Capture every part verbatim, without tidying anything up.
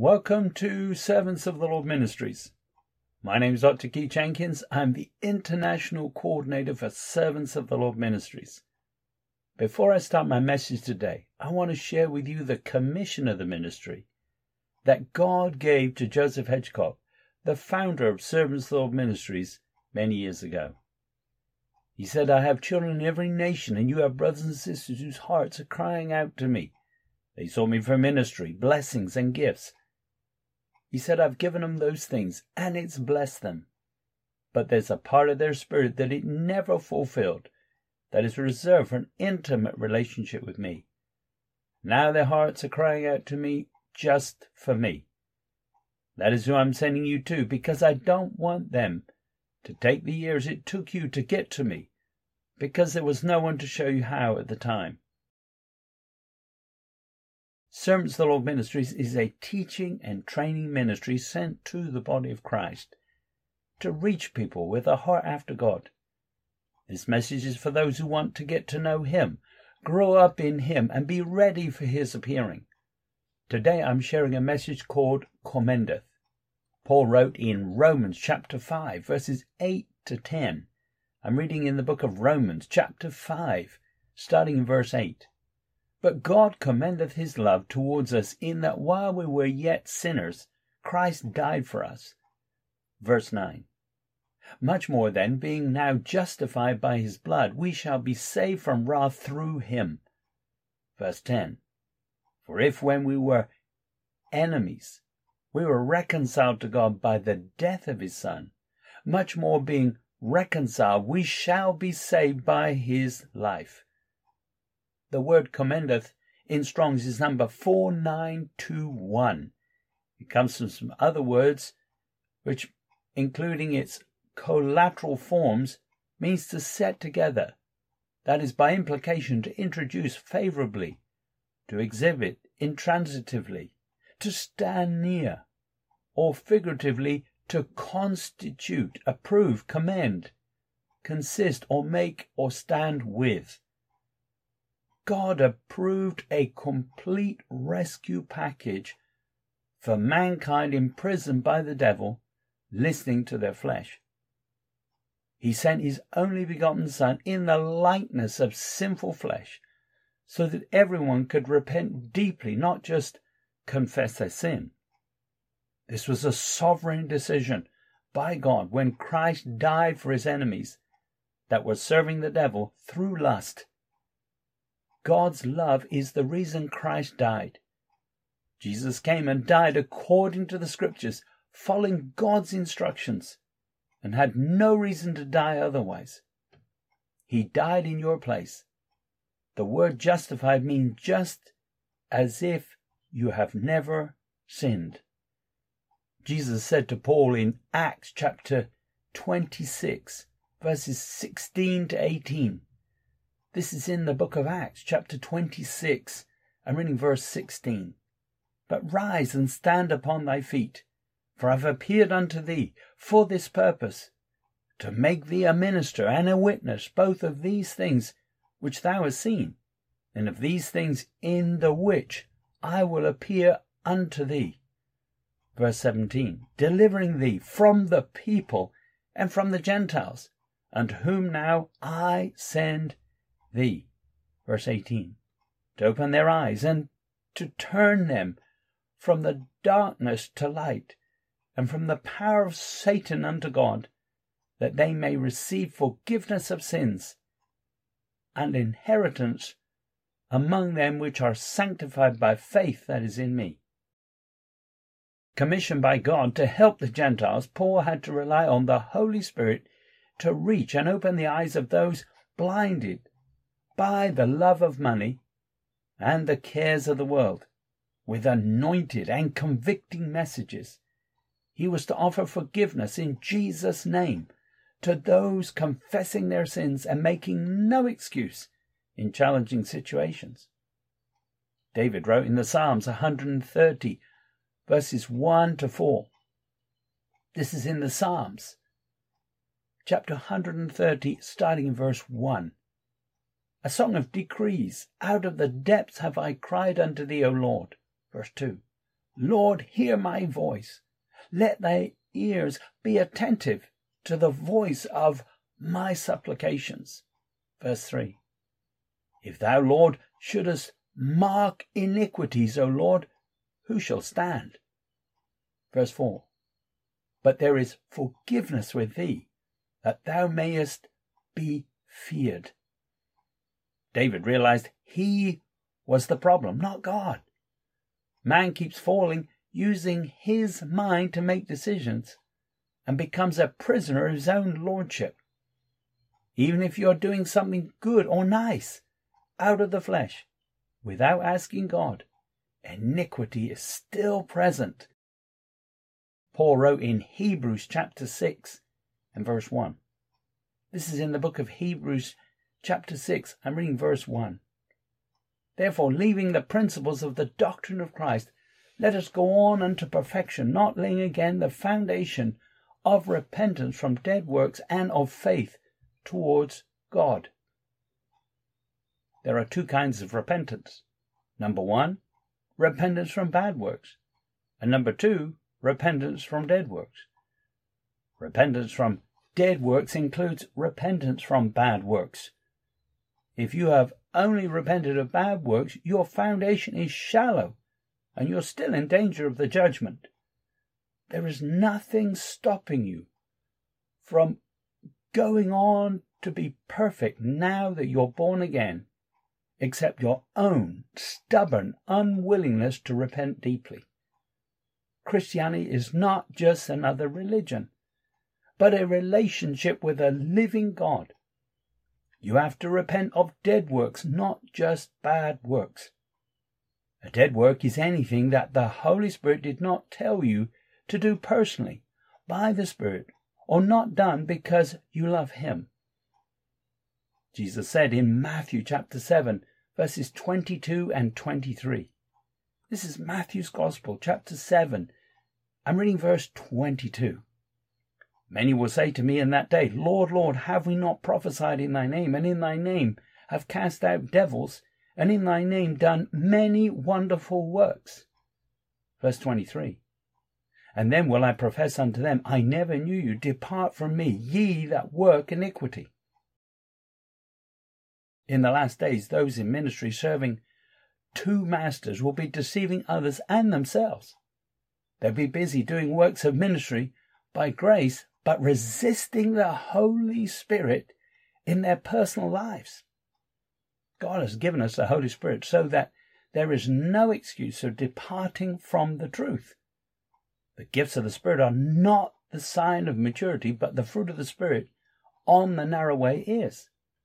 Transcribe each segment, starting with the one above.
Welcome to Servants of the Lord Ministries. My name is Doctor Keith Jenkins. I'm the International Coordinator for Servants of the Lord Ministries. Before I start my message today, I want to share with you the commission of the ministry that God gave to Joseph Hedgecock, the founder of Servants of the Lord Ministries, many years ago. He said, I have children in every nation, and you have brothers and sisters whose hearts are crying out to me. They sought me for ministry, blessings, and gifts. He said, I've given them those things, and it's blessed them. But there's a part of their spirit that it never fulfilled, that is reserved for an intimate relationship with me. Now their hearts are crying out to me just for me. That is who I'm sending you to, because I don't want them to take the years it took you to get to me, because there was no one to show you how at the time. Servants of the Lord Ministries is a teaching and training ministry sent to the body of Christ to reach people with a heart after God. This message is for those who want to get to know Him, grow up in Him, and be ready for His appearing. Today I'm sharing a message called Commendeth. Paul wrote in Romans chapter five, verses eight to ten. I'm reading in the book of Romans chapter five, starting in verse eight. But God commendeth his love towards us in that while we were yet sinners, Christ died for us. Verse nine. Much more then, being now justified by his blood, we shall be saved from wrath through him. Verse ten. For if when we were enemies, we were reconciled to God by the death of his Son, much more being reconciled, we shall be saved by his life. The word commendeth in Strong's is number four nine two one. It comes from some other words, which, including its collateral forms, means to set together. That is, by implication, to introduce favorably, to exhibit intransitively, to stand near, or figuratively, to constitute, approve, commend, consist, or make, or stand with. God approved a complete rescue package for mankind imprisoned by the devil, listening to their flesh. He sent his only begotten Son in the likeness of sinful flesh, so that everyone could repent deeply, not just confess their sin. This was a sovereign decision by God when Christ died for his enemies that were serving the devil through lust. God's love is the reason Christ died. Jesus came and died according to the Scriptures, following God's instructions, and had no reason to die otherwise. He died in your place. The word justified means just as if you have never sinned. Jesus said to Paul in Acts chapter twenty-six, verses sixteen to eighteen. This is in the book of Acts, chapter twenty-six. I'm reading verse sixteen. But rise and stand upon thy feet, for I have appeared unto thee for this purpose, to make thee a minister and a witness both of these things which thou hast seen, and of these things in the which I will appear unto thee. Verse seventeen. Delivering thee from the people and from the Gentiles, unto whom now I send thee. Verse eighteen. To open their eyes and to turn them from the darkness to light, and from the power of Satan unto God, that they may receive forgiveness of sins and inheritance among them which are sanctified by faith that is in me. Commissioned by God to help the Gentiles, Paul had to rely on the Holy Spirit to reach and open the eyes of those blinded by the love of money and the cares of the world, with anointed and convicting messages. He was to offer forgiveness in Jesus' name to those confessing their sins and making no excuse in challenging situations. David wrote in the Psalms one hundred thirty, verses one to four. This is in the Psalms, chapter one hundred thirty, starting in verse one. A song of decrees. Out of the depths have I cried unto thee, O Lord. Verse two. Lord, hear my voice. Let thy ears be attentive to the voice of my supplications. Verse three. If thou, Lord, shouldest mark iniquities, O Lord, who shall stand? Verse four. But there is forgiveness with thee, that thou mayest be feared. David realized he was the problem, not God. Man keeps falling, using his mind to make decisions, and becomes a prisoner of his own lordship. Even if you're doing something good or nice out of the flesh, without asking God, iniquity is still present. Paul wrote in Hebrews chapter six and verse one. This is in the book of Hebrews chapter six. I'm reading verse one. Therefore, leaving the principles of the doctrine of Christ, let us go on unto perfection, not laying again the foundation of repentance from dead works and of faith towards God. There are two kinds of repentance. Number one, repentance from bad works. And number two, repentance from dead works. Repentance from dead works includes repentance from bad works. If you have only repented of bad works, your foundation is shallow, and you're still in danger of the judgment. There is nothing stopping you from going on to be perfect now that you're born again, except your own stubborn unwillingness to repent deeply. Christianity is not just another religion, but a relationship with a living God. You have to repent of dead works, not just bad works. A dead work is anything that the Holy Spirit did not tell you to do personally, by the Spirit, or not done because you love Him. Jesus said in Matthew chapter seven, verses twenty-two and twenty-three. This is Matthew's Gospel, chapter seven. I'm reading verse twenty-two. Many will say to me in that day, Lord, Lord, have we not prophesied in thy name, and in thy name have cast out devils, and in thy name done many wonderful works? Verse twenty-three. And then will I profess unto them, I never knew you. Depart from me, ye that work iniquity. In the last days, those in ministry serving two masters will be deceiving others and themselves. They'll be busy doing works of ministry by grace, but resisting the Holy Spirit in their personal lives. God has given us the Holy Spirit so that there is no excuse of departing from the truth. The gifts of the Spirit are not the sign of maturity, but the fruit of the Spirit on the narrow way is.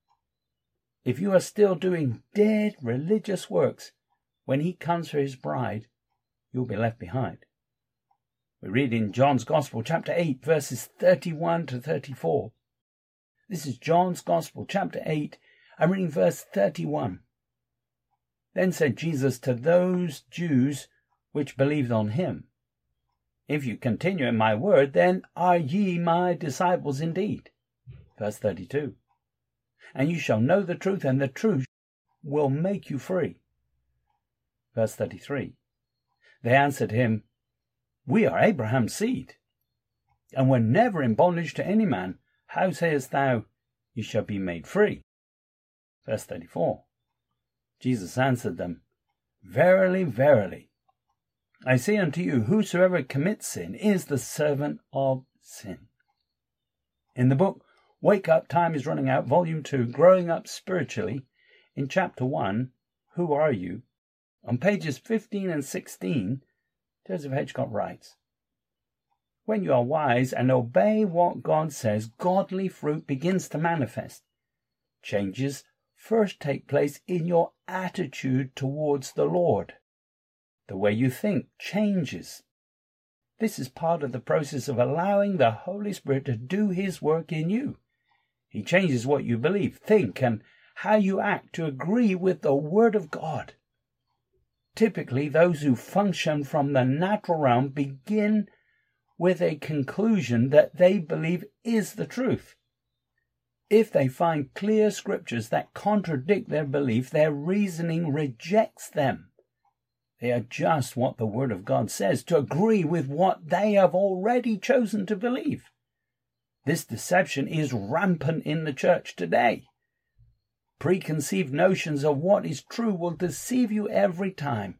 If you are still doing dead religious works, when He comes for His bride, you'll be left behind. We read in John's Gospel, chapter eight, verses thirty-one to thirty-four. This is John's Gospel, chapter eight. I'm reading verse thirty-one. Then said Jesus to those Jews which believed on Him, If you continue in my word, then are ye my disciples indeed. Verse thirty-two. And you shall know the truth, and the truth will make you free. Verse thirty-three. They answered him, We are Abraham's seed, and were never in bondage to any man. How sayest thou, Ye shall be made free? Verse thirty-four. Jesus answered them, Verily, verily, I say unto you, whosoever commits sin is the servant of sin. In the book Wake Up, Time is Running Out, Volume two, Growing Up Spiritually, in Chapter one, Who Are You? On pages fifteen and sixteen, Joseph Hedgcott writes, When you are wise and obey what God says, godly fruit begins to manifest. Changes first take place in your attitude towards the Lord. The way you think changes. This is part of the process of allowing the Holy Spirit to do His work in you. He changes what you believe, think, and how you act to agree with the Word of God. Typically, those who function from the natural realm begin with a conclusion that they believe is the truth. If they find clear scriptures that contradict their belief, their reasoning rejects them. They adjust what the Word of God says to agree with what they have already chosen to believe. This deception is rampant in the church today. Preconceived notions of what is true will deceive you every time.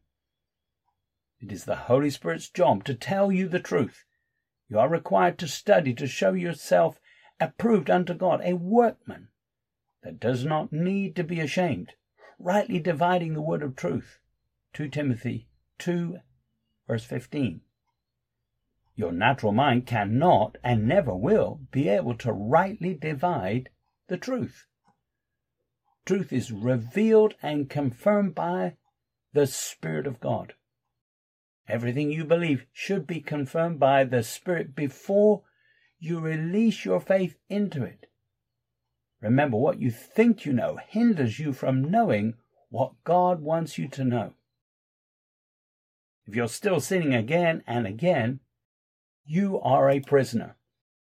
It is the Holy Spirit's job to tell you the truth. You are required to study to show yourself approved unto God, a workman that does not need to be ashamed, rightly dividing the word of truth. Second Timothy two, verse fifteen. Your natural mind cannot and never will be able to rightly divide the truth. Truth is revealed and confirmed by the Spirit of God. Everything you believe should be confirmed by the Spirit before you release your faith into it. Remember, what you think you know hinders you from knowing what God wants you to know. If you're still sinning again and again, you are a prisoner.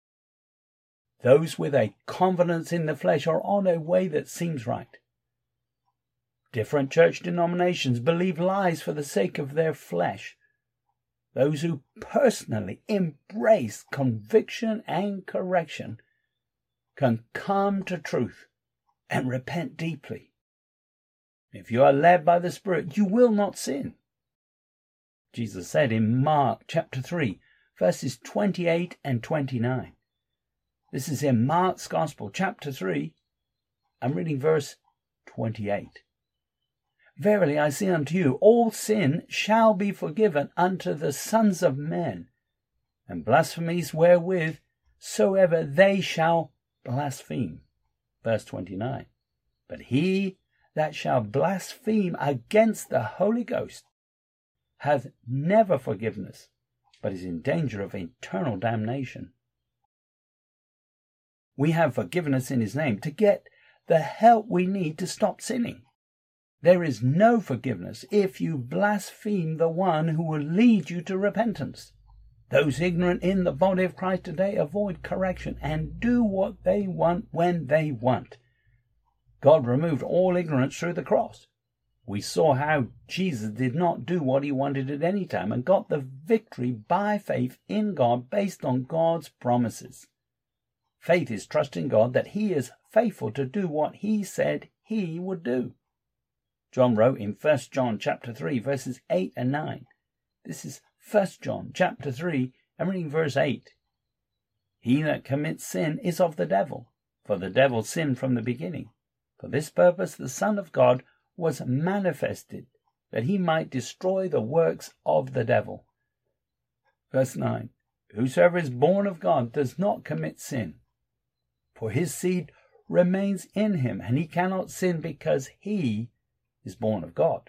Those with a confidence in the flesh are on a way that seems right. Different church denominations believe lies for the sake of their flesh. Those who personally embrace conviction and correction can come to truth and repent deeply. If you are led by the Spirit, you will not sin. Jesus said in Mark chapter three, verses twenty-eight and twenty-nine. This is in Mark's Gospel, chapter three. I'm reading verse twenty-eight. Verily I say unto you, all sin shall be forgiven unto the sons of men, and blasphemies wherewith soever they shall blaspheme. Verse twenty-nine. But he that shall blaspheme against the Holy Ghost hath never forgiveness, but is in danger of eternal damnation. We have forgiveness in his name to get the help we need to stop sinning. There is no forgiveness if you blaspheme the one who will lead you to repentance. Those ignorant in the body of Christ today avoid correction and do what they want when they want. God removed all ignorance through the cross. We saw how Jesus did not do what he wanted at any time and got the victory by faith in God based on God's promises. Faith is trusting God that he is faithful to do what he said he would do. John wrote in First John chapter three, verses eight and nine. This is First John chapter three, and reading verse eight. He that commits sin is of the devil, for the devil sinned from the beginning. For this purpose the Son of God was manifested, that he might destroy the works of the devil. Verse nine. Whosoever is born of God does not commit sin, for his seed remains in him, and he cannot sin because he is born of God.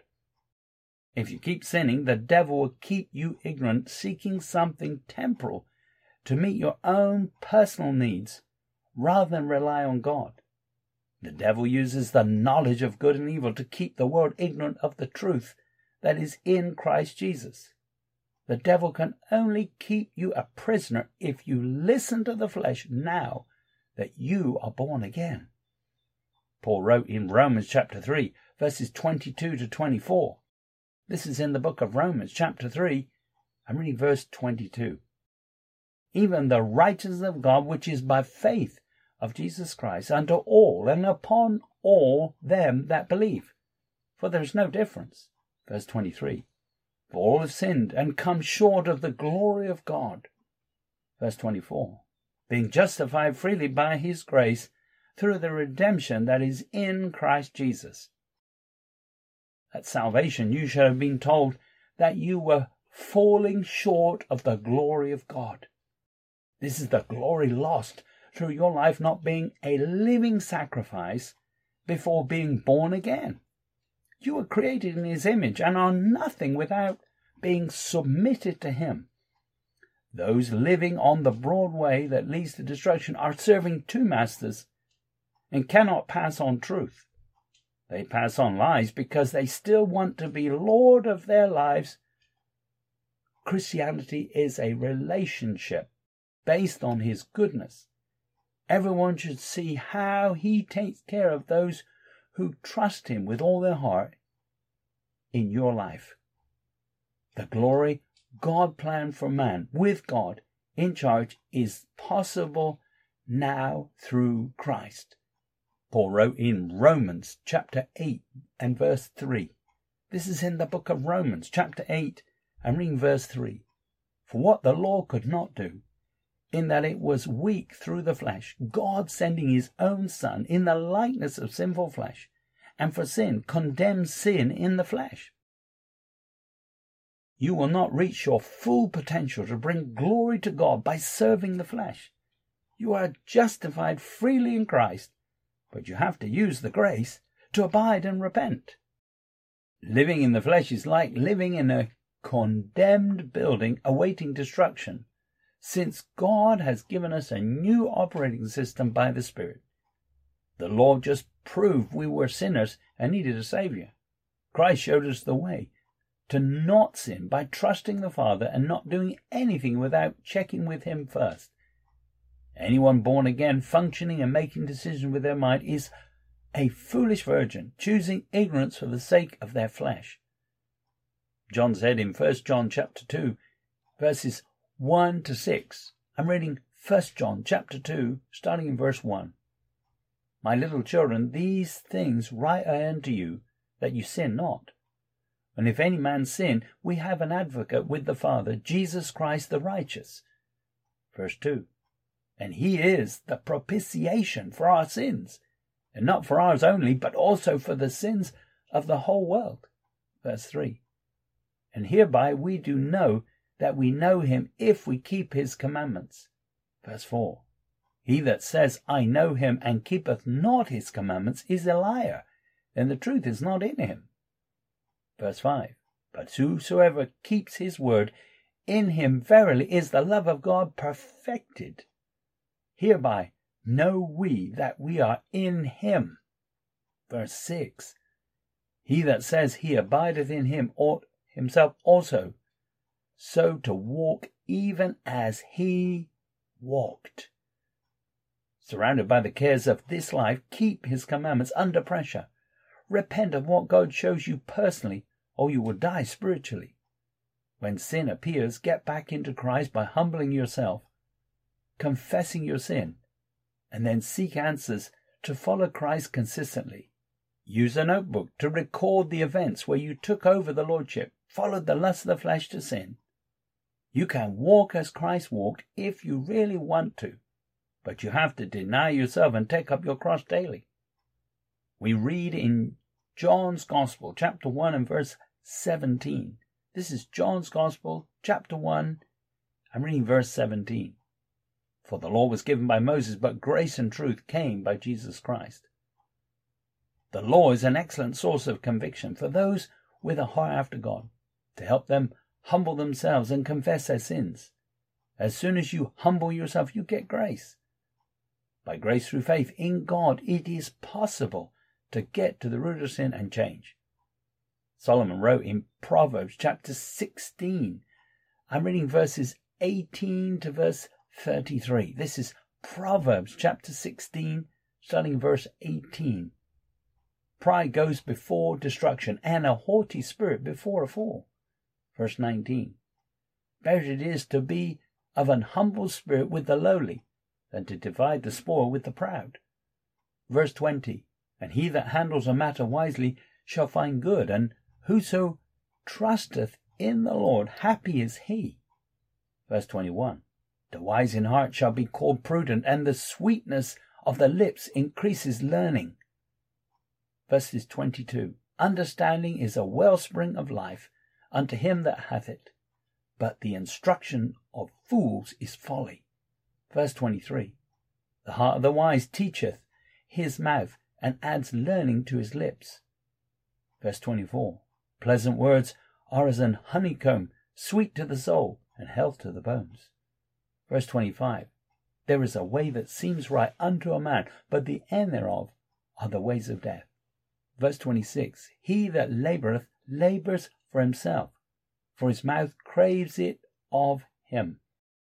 If you keep sinning, the devil will keep you ignorant, seeking something temporal to meet your own personal needs rather than rely on God. The devil uses the knowledge of good and evil to keep the world ignorant of the truth that is in Christ Jesus. The devil can only keep you a prisoner if you listen to the flesh now that you are born again. Paul wrote in Romans chapter three, verses twenty-two to twenty-four. This is in the book of Romans chapter three. I'm reading verse twenty-two. Even the righteousness of God, which is by faith of Jesus Christ, unto all and upon all them that believe. For there is no difference. Verse twenty-three. For all have sinned and come short of the glory of God. Verse twenty-four. Being justified freely by his grace through the redemption that is in Christ Jesus. At salvation you should have been told that you were falling short of the glory of God. This is the glory lost through your life not being a living sacrifice before being born again. You were created in his image and are nothing without being submitted to him. Those living on the broad way that leads to destruction are serving two masters and cannot pass on truth. They pass on lies because they still want to be Lord of their lives. Christianity is a relationship based on his goodness. Everyone should see how he takes care of those who trust him with all their heart in your life. The glory God planned for man, with God in charge, is possible now through Christ. Paul wrote in Romans chapter eight and verse three. This is in the book of Romans chapter eight and reading verse three. For what the law could not do, in that it was weak through the flesh, God sending his own Son in the likeness of sinful flesh, and for sin condemned sin in the flesh. You will not reach your full potential to bring glory to God by serving the flesh. You are justified freely in Christ, but you have to use the grace to abide and repent. Living in the flesh is like living in a condemned building awaiting destruction, since God has given us a new operating system by the Spirit. The law just proved we were sinners and needed a Savior. Christ showed us the way to not sin by trusting the Father and not doing anything without checking with him first. Anyone born again, functioning and making decisions with their mind, is a foolish virgin, choosing ignorance for the sake of their flesh. John said in First John chapter two, verses one to six. I'm reading First John chapter two, starting in verse one. My little children, these things write I unto you, that you sin not. And if any man sin, we have an advocate with the Father, Jesus Christ the righteous. Verse two. And he is the propitiation for our sins, and not for ours only, but also for the sins of the whole world. Verse three. And hereby we do know that we know him if we keep his commandments. Verse four. He that says, I know him, and keepeth not his commandments, is a liar, and the truth is not in him. Verse five. But whosoever keeps his word, in him verily is the love of God perfected. Hereby know we that we are in him. Verse six. He that says he abideth in him ought himself also so to walk even as he walked. Surrounded by the cares of this life, keep his commandments under pressure. Repent of what God shows you personally, or you will die spiritually. When sin appears, get back into Christ by humbling yourself, confessing your sin, and then seek answers to follow Christ consistently. Use a notebook to record the events where you took over the Lordship, followed the lust of the flesh to sin. You can walk as Christ walked if you really want to, but you have to deny yourself and take up your cross daily. We read in John's Gospel, chapter one and verse seventeen. This is John's Gospel, chapter one. I'm reading verse seventeen. For the law was given by Moses, but grace and truth came by Jesus Christ. The law is an excellent source of conviction for those with a heart after God, to help them humble themselves and confess their sins. As soon as you humble yourself, you get grace. By grace through faith in God, it is possible to get to the root of sin and change. Solomon wrote in Proverbs chapter sixteen. I'm reading verses eighteen to verse thirty-three. This is Proverbs chapter sixteen, starting verse eighteen. Pride goes before destruction, and a haughty spirit before a fall. Verse nineteen. Better it is to be of an humble spirit with the lowly, than to divide the spoil with the proud. Verse twenty. And he that handles a matter wisely shall find good, and whoso trusteth in the Lord, happy is he. Verse twenty-one. The wise in heart shall be called prudent, and the sweetness of the lips increases learning. Verses twenty-two. Understanding is a wellspring of life unto him that hath it, but the instruction of fools is folly. Verse twenty-three. The heart of the wise teacheth his mouth, and adds learning to his lips. Verse twenty-four. Pleasant words are as an honeycomb, sweet to the soul, and health to the bones. Verse twenty-five. There is a way that seems right unto a man, but the end thereof are the ways of death. Verse twenty-six. He that laboureth labours for himself, for his mouth craves it of him.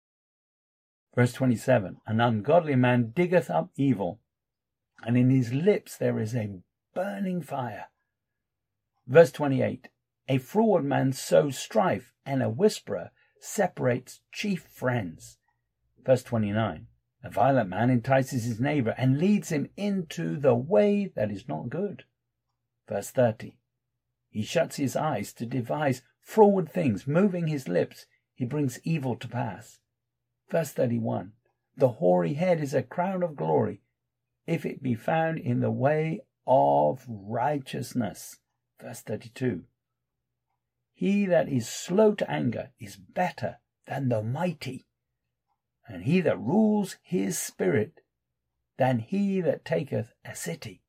Verse twenty-seven. An ungodly man diggeth up evil, and in his lips there is a burning fire. Verse twenty-eight. A froward man sows strife, and a whisperer separates chief friends. Verse twenty-nine. A violent man entices his neighbor and leads him into the way that is not good. Verse thirty. He shuts his eyes to devise froward things, moving his lips, he brings evil to pass. Verse thirty-one. The hoary head is a crown of glory, if it be found in the way of righteousness. Verse thirty-two. He that is slow to anger is better than the mighty, and he that rules his spirit than he that taketh a city.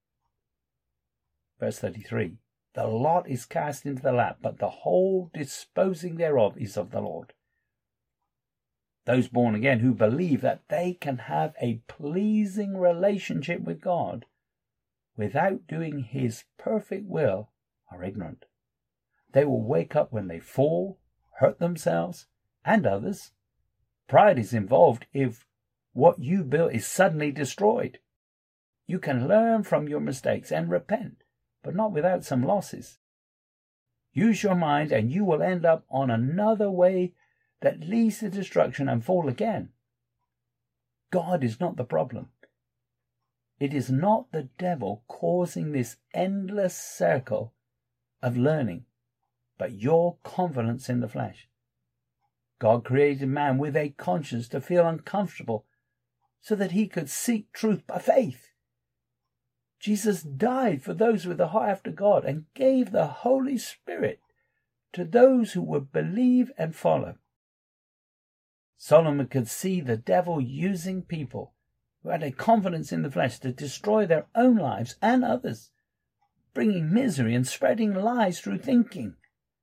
Verse thirty-three. The lot is cast into the lap, but the whole disposing thereof is of the Lord. Those born again who believe that they can have a pleasing relationship with God without doing his perfect will are ignorant. They will wake up when they fall, hurt themselves and others. Pride is involved if what you built is suddenly destroyed. You can learn from your mistakes and repent, but not without some losses. Use your mind and you will end up on another way that leads to destruction and fall again. God is not the problem. It is not the devil causing this endless circle of learning, but your confidence in the flesh. God created man with a conscience to feel uncomfortable so that he could seek truth by faith. Jesus died for those with a heart after God and gave the Holy Spirit to those who would believe and follow. Solomon could see the devil using people who had a confidence in the flesh to destroy their own lives and others, bringing misery and spreading lies through thinking.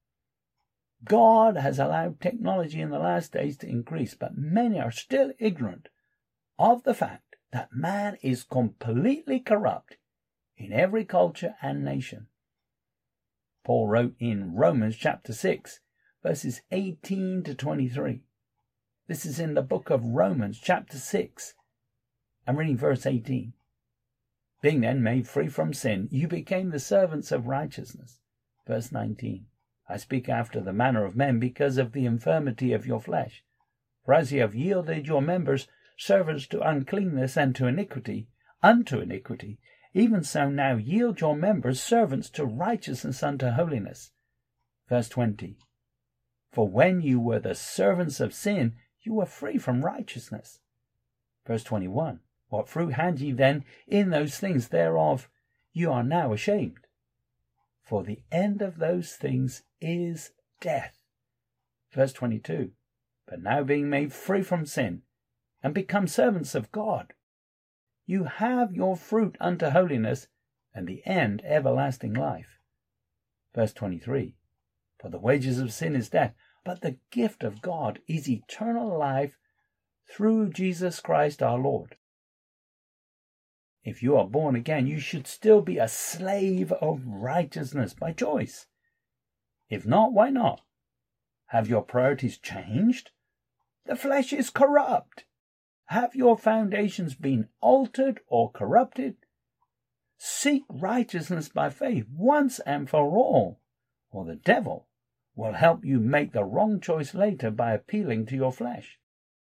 God has allowed technology in the last days to increase, but many are still ignorant of the fact that man is completely corrupt in every culture and nation. Paul wrote in Romans chapter six, verses eighteen to twenty-three. This is in the book of Romans chapter six. I'm reading verse eighteen. Being then made free from sin, you became the servants of righteousness. Verse nineteen. I speak after the manner of men because of the infirmity of your flesh. For as ye have yielded your members servants to uncleanness and to iniquity, unto iniquity, even so now yield your members servants to righteousness unto holiness. Verse twenty. For when you were the servants of sin, you were free from righteousness. Verse twenty-one. What fruit had ye then in those things thereof you are now ashamed? For the end of those things is death. Verse twenty-two. But now being made free from sin, and become servants of God, you have your fruit unto holiness, and the end everlasting life. Verse twenty-three. For the wages of sin is death, but the gift of God is eternal life through Jesus Christ our Lord. If you are born again, you should still be a slave of righteousness by choice. If not, why not? Have your priorities changed? The flesh is corrupt. Have your foundations been altered or corrupted? Seek righteousness by faith once and for all, or the devil will help you make the wrong choice later by appealing to your flesh.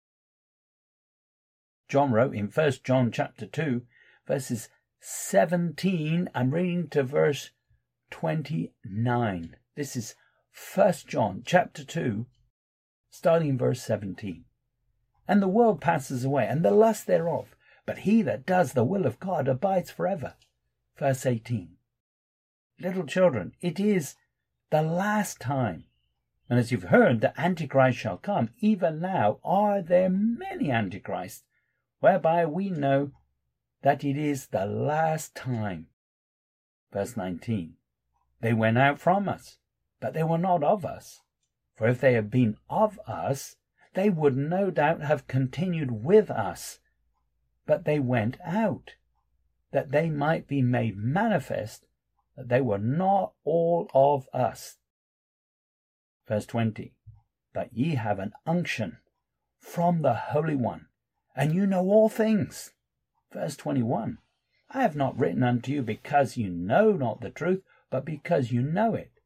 John wrote in First John chapter two, verses seventeen, I'm reading to verse twenty-nine. This is First John chapter two, starting in verse seventeen. And the world passes away, and the lust thereof, but he that does the will of God abides forever. Verse eighteen. Little children, it is the last time. And as you've heard, the Antichrist shall come. Even now are there many Antichrists, whereby we know that it is the last time. Verse nineteen. They went out from us, but they were not of us. For if they had been of us, they would no doubt have continued with us. But they went out, that they might be made manifest that they were not all of us. Verse twenty. But ye have an unction from the Holy One, and you know all things. Verse twenty-one. I have not written unto you because you know not the truth, but because you know it,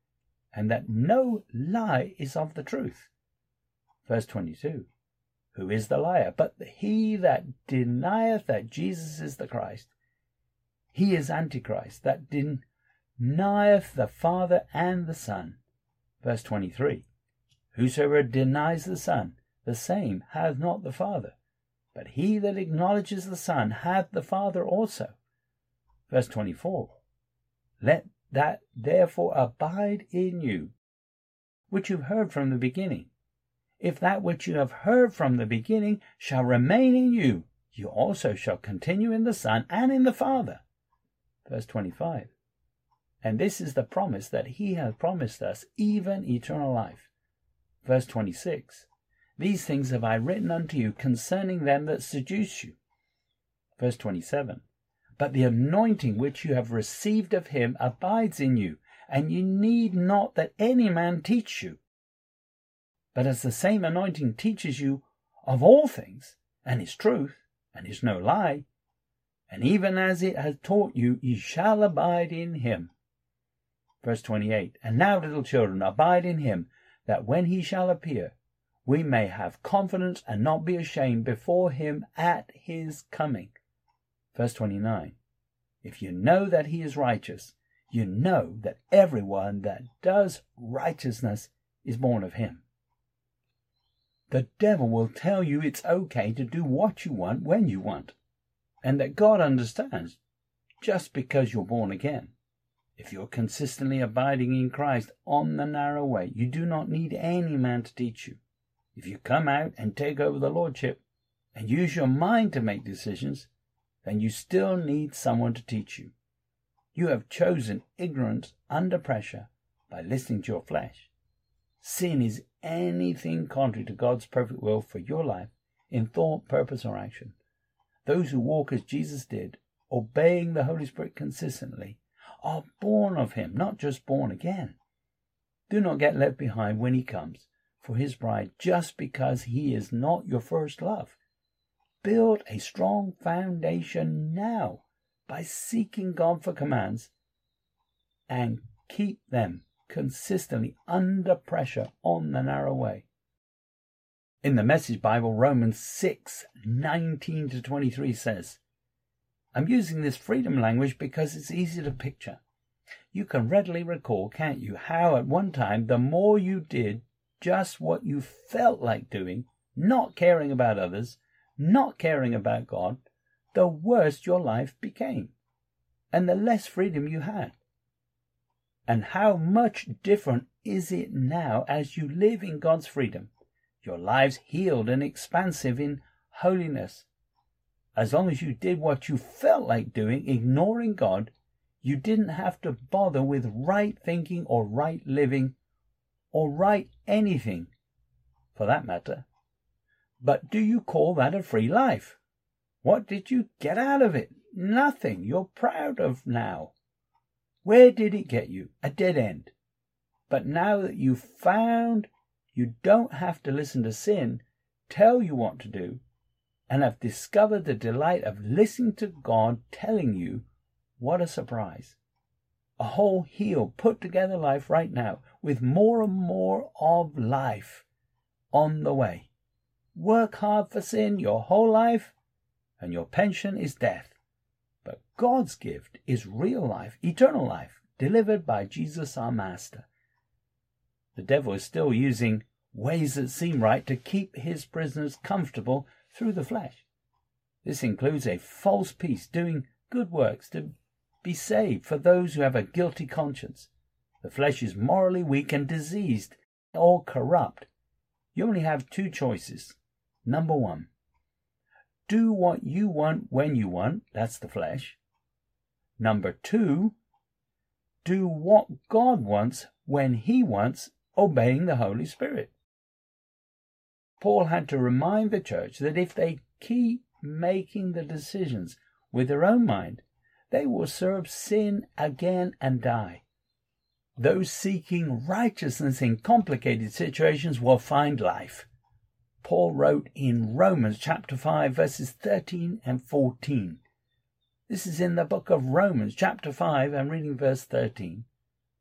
and that no lie is of the truth. Verse twenty-two. Who is the liar? But he that denieth that Jesus is the Christ. He is Antichrist, that denieth the Father and the Son. Verse twenty-three. Whosoever denies the Son, the same hath not the Father. But he that acknowledges the Son hath the Father also. Verse twenty-four. Let that therefore abide in you, which you've heard from the beginning. If that which you have heard from the beginning shall remain in you, you also shall continue in the Son and in the Father. Verse twenty-five. And this is the promise that he hath promised us, even eternal life. Verse twenty-six. These things have I written unto you concerning them that seduce you. Verse twenty-seven. But the anointing which you have received of him abides in you, and you need not that any man teach you. But as the same anointing teaches you of all things, and is truth, and is no lie, and even as it has taught you, ye shall abide in him. Verse twenty-eight. And now, little children, abide in him, that when he shall appear, we may have confidence and not be ashamed before him at his coming. Verse twenty-nine. If you know that he is righteous, you know that everyone that does righteousness is born of him. The devil will tell you it's okay to do what you want when you want, and that God understands just because you're born again. If you're consistently abiding in Christ on the narrow way, you do not need any man to teach you. If you come out and take over the lordship and use your mind to make decisions, then you still need someone to teach you. You have chosen ignorance under pressure by listening to your flesh. Sin is anything contrary to God's perfect will for your life in thought, purpose, or action. Those who walk as Jesus did, obeying the Holy Spirit consistently, are born of him, not just born again. Do not get left behind when he comes for his bride just because he is not your first love. Build a strong foundation now by seeking God for commands and keep them consistently under pressure on the narrow way. In the Message Bible, Romans six nineteen to twenty-three says, I'm using this freedom language because it's easy to picture. You can readily recall, can't you, how at one time the more you did just what you felt like doing, not caring about others, not caring about God, the worse your life became, and the less freedom you had. And how much different is it now as you live in God's freedom, your lives healed and expansive in holiness. As long as you did what you felt like doing, ignoring God, you didn't have to bother with right thinking or right living or right anything, for that matter. But do you call that a free life? What did you get out of it? Nothing you're proud of now. Where did it get you? A dead end. But now that you've found you don't have to listen to sin tell you what to do, and have discovered the delight of listening to God telling you, what a surprise. A whole healed, put together life right now, with more and more of life on the way. Work hard for sin your whole life, and your pension is death. But God's gift is real life, eternal life, delivered by Jesus our Master. The devil is still using ways that seem right to keep his prisoners comfortable through the flesh. This includes a false peace, doing good works to be saved for those who have a guilty conscience. The flesh is morally weak and diseased or corrupt. You only have two choices. Number one, do what you want when you want, that's the flesh. Number two, do what God wants when he wants, obeying the Holy Spirit. Paul had to remind the church that if they keep making the decisions with their own mind, they will serve sin again and die. Those seeking righteousness in complicated situations will find life. Paul wrote in Romans chapter five, verses thirteen and fourteen. This is in the book of Romans chapter five, and reading verse thirteen.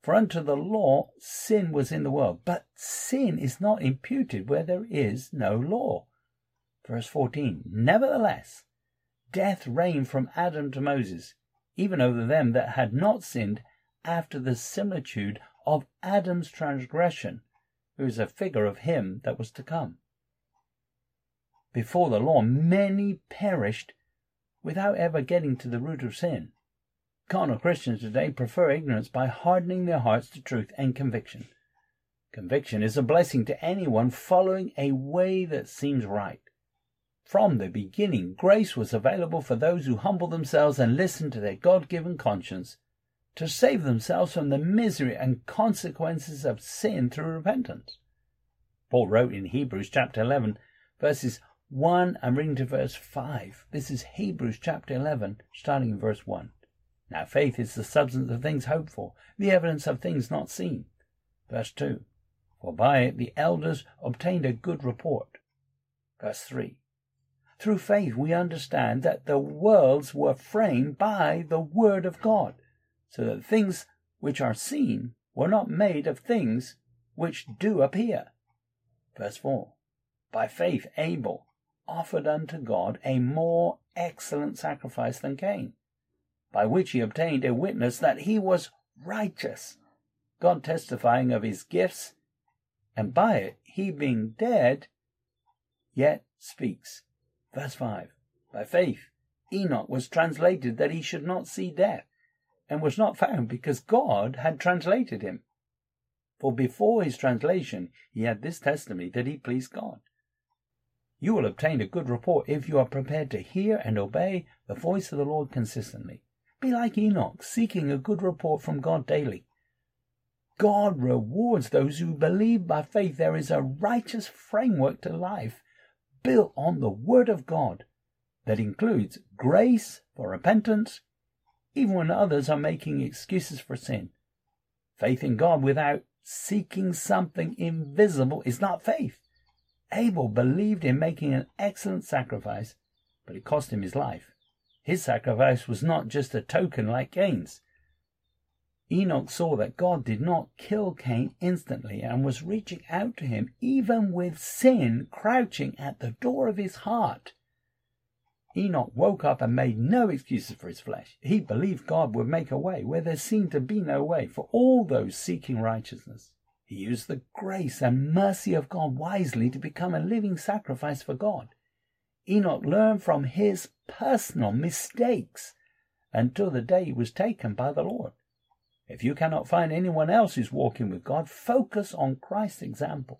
For unto the law sin was in the world, but sin is not imputed where there is no law. Verse fourteen, nevertheless, death reigned from Adam to Moses, even over them that had not sinned, after the similitude of Adam's transgression, who is a figure of him that was to come. Before the law, many perished without ever getting to the root of sin. Carnal Christians today prefer ignorance by hardening their hearts to truth and conviction. Conviction is a blessing to anyone following a way that seems right. From the beginning, grace was available for those who humble themselves and listen to their God-given conscience to save themselves from the misery and consequences of sin through repentance. Paul wrote in Hebrews chapter eleven, verses one, I'm reading to verse five. This is Hebrews chapter eleven, starting in verse one. Now faith is the substance of things hoped for, the evidence of things not seen. Verse two. For by it the elders obtained a good report. Verse three. Through faith we understand that the worlds were framed by the word of God, so that things which are seen were not made of things which do appear. Verse four. By faith Abel offered unto God a more excellent sacrifice than Cain, by which he obtained a witness that he was righteous, God testifying of his gifts, and by it he being dead yet speaks. Verse five. By faith Enoch was translated that he should not see death, and was not found because God had translated him. For before his translation he had this testimony, that he pleased God. You will obtain a good report if you are prepared to hear and obey the voice of the Lord consistently. Be like Enoch, seeking a good report from God daily. God rewards those who believe by faith. There is a righteous framework to life built on the Word of God that includes grace for repentance, even when others are making excuses for sin. Faith in God without seeking something invisible is not faith. Abel believed in making an excellent sacrifice, but it cost him his life. His sacrifice was not just a token like Cain's. Enoch saw that God did not kill Cain instantly and was reaching out to him even with sin crouching at the door of his heart. Enoch woke up and made no excuses for his flesh. He believed God would make a way where there seemed to be no way for all those seeking righteousness. He used the grace and mercy of God wisely to become a living sacrifice for God. Enoch learned from his personal mistakes until the day he was taken by the Lord. If you cannot find anyone else who's walking with God, focus on Christ's example.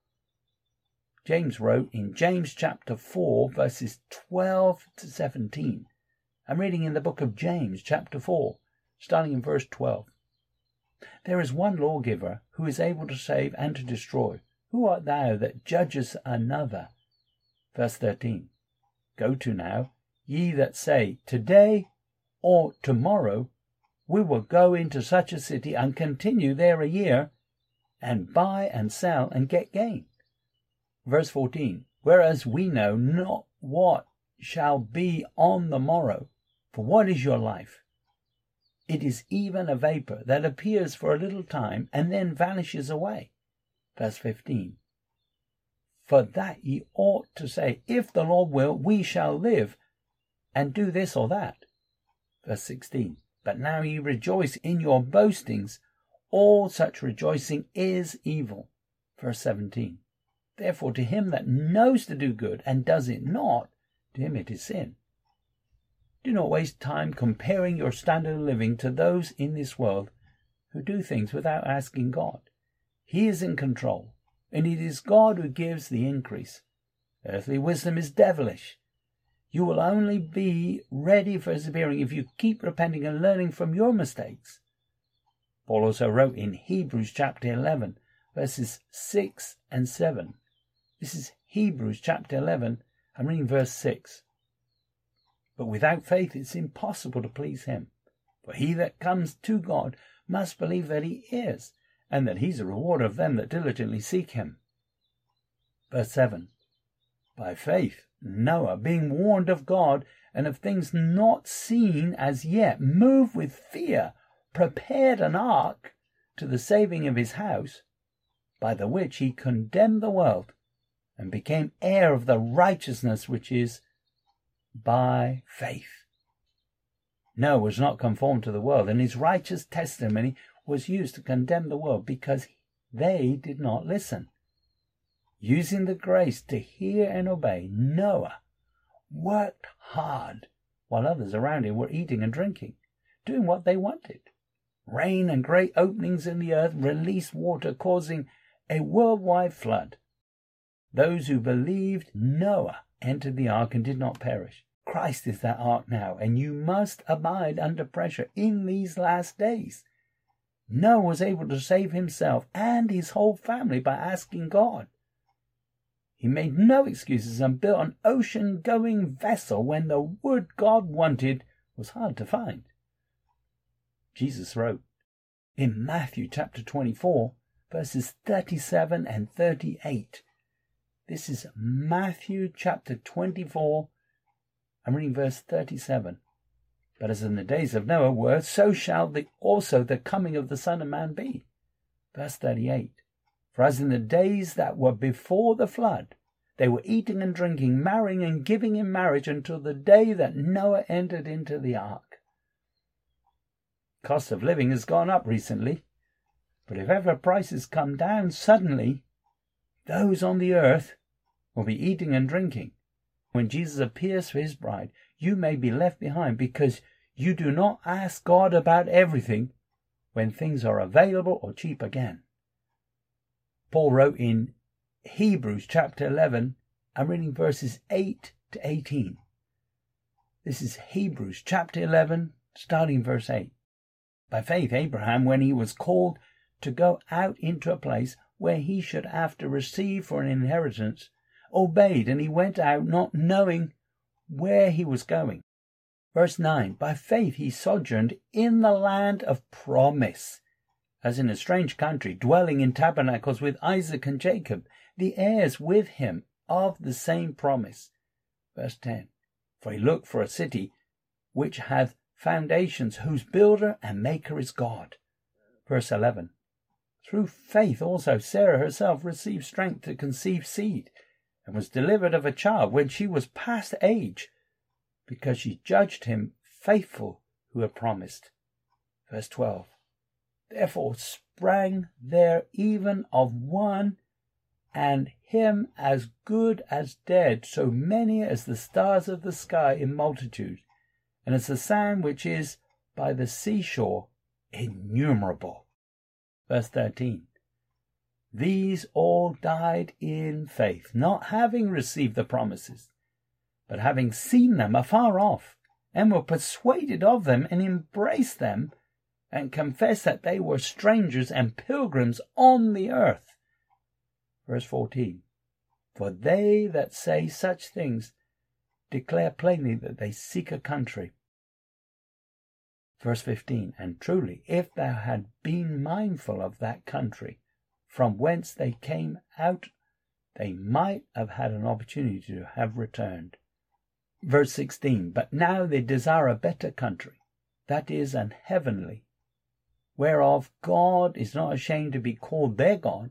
James wrote in James chapter four, verses twelve to seventeen. I'm reading in the book of James chapter four, starting in verse twelve. There is one lawgiver who is able to save and to destroy. Who art thou that judgest another? Verse thirteen. Go to now, ye that say, today or tomorrow we will go into such a city and continue there a year, and buy and sell and get gain. Verse fourteen. Whereas we know not what shall be on the morrow. For what is your life? It is even a vapor that appears for a little time and then vanishes away. Verse fifteen. For that ye ought to say, if the Lord will, we shall live, and do this or that. Verse sixteen. But now ye rejoice in your boastings. All such rejoicing is evil. Verse seventeen. Therefore to him that knows to do good and does it not, to him it is sin. Do not waste time comparing your standard of living to those in this world who do things without asking God. He is in control, and it is God who gives the increase. Earthly wisdom is devilish. You will only be ready for his appearing if you keep repenting and learning from your mistakes. Paul also wrote in Hebrews chapter eleven, verses six and seven. This is Hebrews chapter eleven, I'm reading verse six. But without faith it's impossible to please him. For he that comes to God must believe that he is, and that he's a rewarder of them that diligently seek him. Verse seven. By faith Noah, being warned of God and of things not seen as yet, moved with fear, prepared an ark to the saving of his house, by the which he condemned the world, and became heir of the righteousness which is by faith. Noah was not conformed to the world, and his righteous testimony was used to condemn the world because they did not listen. Using the grace to hear and obey, Noah worked hard while others around him were eating and drinking, doing what they wanted. Rain and great openings in the earth released water, causing a worldwide flood. Those who believed Noah entered the ark and did not perish. Christ is that ark now, and you must abide under pressure in these last days. Noah was able to save himself and his whole family by asking God. He made no excuses and built an ocean-going vessel when the wood God wanted was hard to find. Jesus wrote in Matthew chapter twenty-four, verses thirty-seven and thirty-eight. This is Matthew chapter twenty-four. I'm reading verse thirty-seven. But as in the days of Noah were, so shall the, also the coming of the Son of Man be. Verse thirty-eight. For as in the days that were before the flood, they were eating and drinking, marrying and giving in marriage until the day that Noah entered into the ark. Cost of living has gone up recently, but if ever prices come down suddenly, those on the earth will be eating and drinking. When Jesus appears for his bride, you may be left behind because you do not ask God about everything when things are available or cheap again. Paul wrote in Hebrews chapter eleven, I'm reading verses eight to eighteen. This is Hebrews chapter eleven, starting verse eight. By faith Abraham, when he was called to go out into a place where he should have to receive for an inheritance, obeyed, and he went out not knowing where he was going. Verse nine, by faith he sojourned in the land of promise, as in a strange country, dwelling in tabernacles with Isaac and Jacob, the heirs with him of the same promise. Verse ten, for he looked for a city which hath foundations, whose builder and maker is God. Verse eleven, through faith also Sarah herself received strength to conceive seed, and was delivered of a child when she was past age, because she judged him faithful who had promised. Verse twelve, therefore sprang there even of one, and him as good as dead, so many as the stars of the sky in multitude, and as the sand which is by the seashore innumerable. Verse thirteen, these all died in faith, not having received the promises, but having seen them afar off, and were persuaded of them, and embraced them, and confessed that they were strangers and pilgrims on the earth. Verse fourteen, for they that say such things declare plainly that they seek a country. Verse fifteen, and truly, if thou had been mindful of that country from whence they came out, they might have had an opportunity to have returned. Verse sixteen, but now they desire a better country, that is, an heavenly, whereof God is not ashamed to be called their God,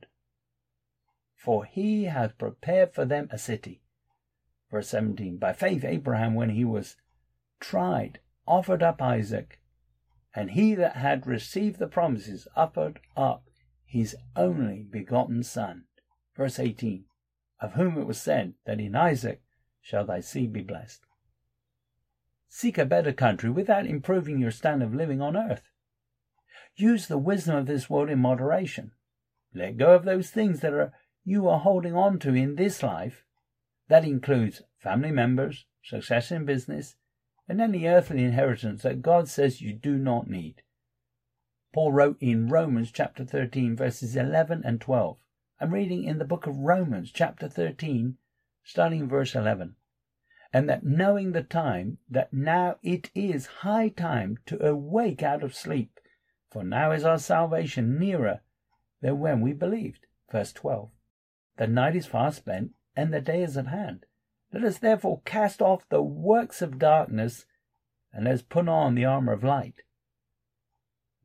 for he hath prepared for them a city. Verse seventeen, by faith Abraham, when he was tried, offered up Isaac, and he that had received the promises offered up his only begotten son. Verse eighteen, of whom it was said that in Isaac shall thy seed be blessed. Seek a better country without improving your standard of living on earth. Use the wisdom of this world in moderation. Let go of those things that are you are holding on to in this life. That includes family members, success in business, and any earthly inheritance that God says you do not need. Paul wrote in Romans chapter thirteen, verses eleven and twelve. I'm reading in the book of Romans chapter thirteen, starting verse eleven. And that knowing the time, that now it is high time to awake out of sleep, for now is our salvation nearer than when we believed. Verse twelve. The night is far spent, and the day is at hand. Let us therefore cast off the works of darkness, and let us put on the armour of light.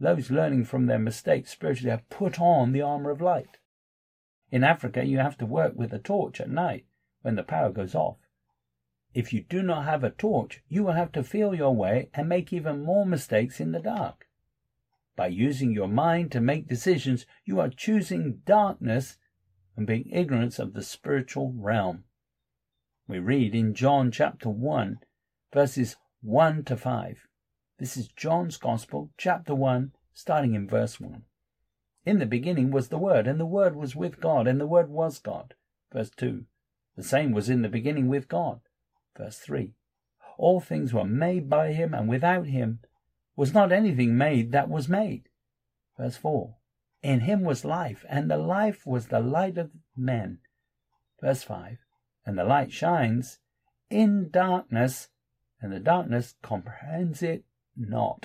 those learning from their mistakes spiritually have put on the armor of light. In Africa, you have to work with a torch at night when the power goes off. If you do not have a torch, you will have to feel your way and make even more mistakes in the dark. By using your mind to make decisions, you are choosing darkness and being ignorant of the spiritual realm. We read in John chapter one, verses one to five. This is John's Gospel, chapter one, starting in verse one. In the beginning was the Word, and the Word was with God, and the Word was God. Verse two. The same was in the beginning with God. Verse three. All things were made by him, and without him was not anything made that was made. Verse four. In him was life, and the life was the light of men. Verse five. And the light shines in darkness, and the darkness comprehends it not.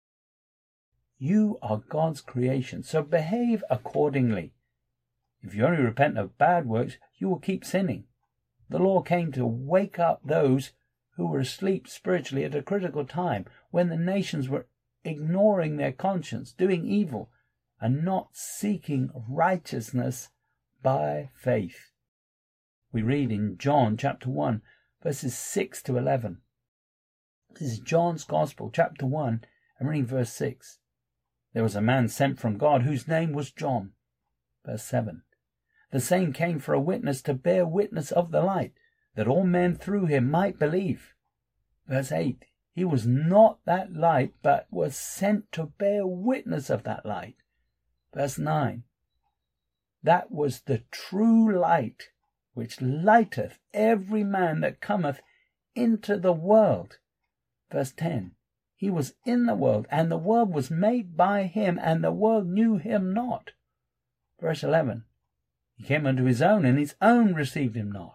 You are God's creation, so behave accordingly. If you only repent of bad works, you will keep sinning. The law came to wake up those who were asleep spiritually at a critical time, when the nations were ignoring their conscience, doing evil, and not seeking righteousness by faith. We read in John chapter one, verses six to eleven. This is John's Gospel, chapter one, and reading verse six. There was a man sent from God whose name was John. Verse seven. The same came for a witness to bear witness of the light, that all men through him might believe. Verse eight. He was not that light, but was sent to bear witness of that light. Verse nine. That was the true light, which lighteth every man that cometh into the world. Verse ten. He was in the world, and the world was made by him, and the world knew him not. Verse eleven. He came unto his own, and his own received him not.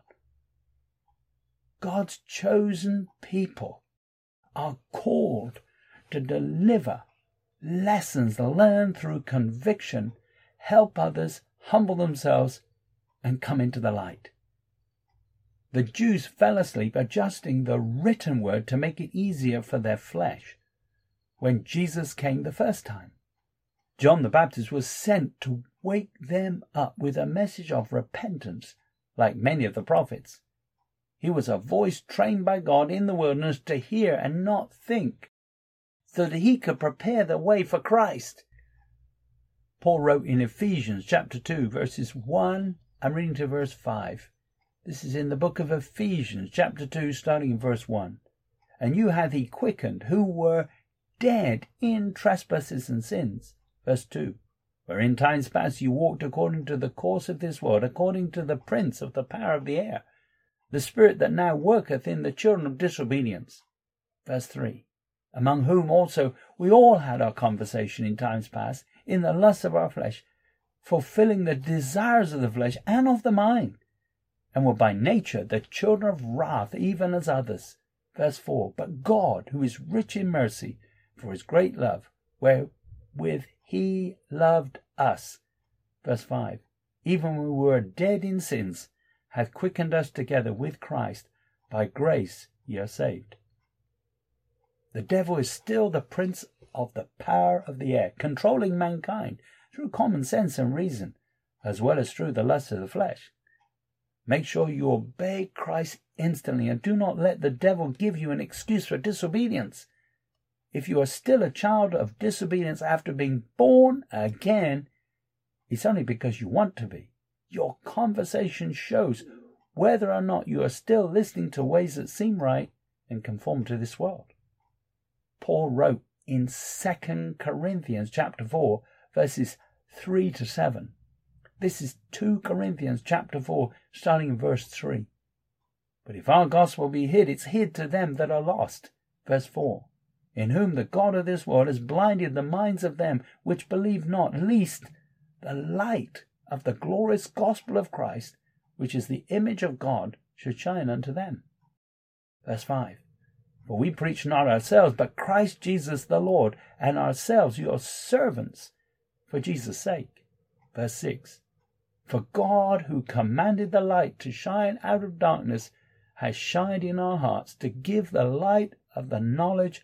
God's chosen people are called to deliver lessons learned through conviction, help others, humble themselves, and come into the light. The Jews fell asleep adjusting the written word to make it easier for their flesh when Jesus came the first time. John the Baptist was sent to wake them up with a message of repentance, like many of the prophets. He was a voice trained by God in the wilderness to hear and not think, so that he could prepare the way for Christ. Paul wrote in Ephesians chapter two, verses one, I'm reading to verse five. This is in the book of Ephesians chapter two, starting in verse one. And you hath he quickened, who were dead in trespasses and sins. Verse two. Where in times past you walked according to the course of this world, according to the prince of the power of the air, the spirit that now worketh in the children of disobedience. Verse three. Among whom also we all had our conversation in times past, in the lusts of our flesh, fulfilling the desires of the flesh and of the mind, and were by nature the children of wrath, even as others. Verse four. But God, who is rich in mercy, for his great love, wherewith he loved us. Verse five. Even when we were dead in sins, hath quickened us together with Christ. By grace ye are saved. The devil is still the prince of the power of the air, controlling mankind through common sense and reason, as well as through the lust of the flesh. Make sure you obey Christ instantly, and do not let the devil give you an excuse for disobedience. If you are still a child of disobedience after being born again, it's only because you want to be. Your conversation shows whether or not you are still listening to ways that seem right and conform to this world. Paul wrote in Second Corinthians chapter four, verses three to seven. This is Second Corinthians chapter four, starting in verse three. But if our gospel be hid, it's hid to them that are lost. Verse four. In whom the God of this world has blinded the minds of them which believe not, lest the light of the glorious gospel of Christ, which is the image of God, should shine unto them. Verse five. For we preach not ourselves, but Christ Jesus the Lord, and ourselves your servants for Jesus' sake. Verse six. For God, who commanded the light to shine out of darkness, has shined in our hearts to give the light of the knowledge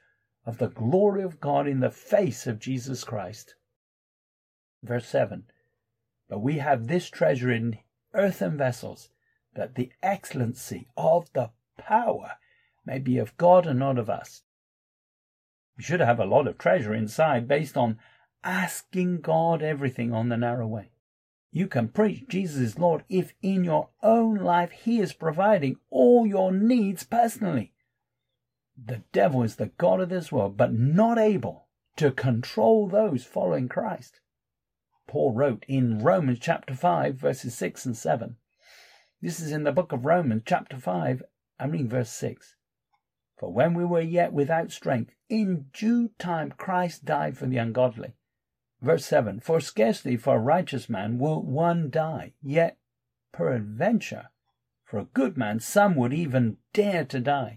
of the glory of God in the face of Jesus Christ. Verse seven. But we have this treasure in earthen vessels, that the excellency of the power may be of God and not of us. We should have a lot of treasure inside based on asking God everything on the narrow way. You can preach Jesus is Lord if in your own life He is providing all your needs personally. The devil is the god of this world, but not able to control those following Christ. Paul wrote in Romans chapter five, verses six and seven. This is in the book of Romans chapter five, I'm reading verse six. For when we were yet without strength, in due time Christ died for the ungodly. Verse seven. For scarcely for a righteous man will one die, yet peradventure for a good man some would even dare to die.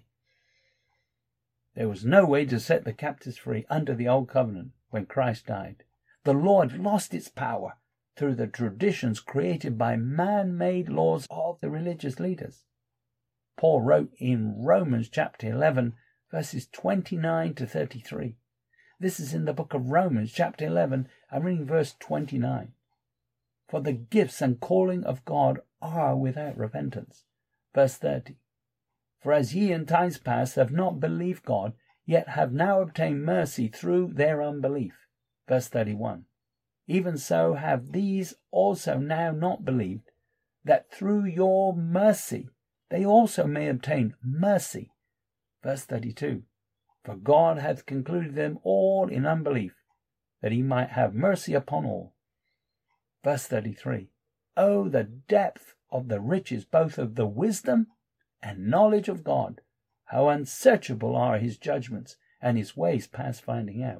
There was no way to set the captives free under the old covenant when Christ died. The law had lost its power through the traditions created by man-made laws of the religious leaders. Paul wrote in Romans chapter eleven, verses twenty-nine to thirty-three. This is in the book of Romans chapter eleven, I'm reading verse twenty-nine. For the gifts and calling of God are without repentance. Verse thirty. For as ye in times past have not believed God, yet have now obtained mercy through their unbelief. Verse thirty-one. Even so have these also now not believed, that through your mercy they also may obtain mercy. Verse thirty-two. For God hath concluded them all in unbelief, that he might have mercy upon all. Verse thirty-three. Oh, the depth of the riches both of the wisdom and knowledge of God! How unsearchable are his judgments, and his ways past finding out.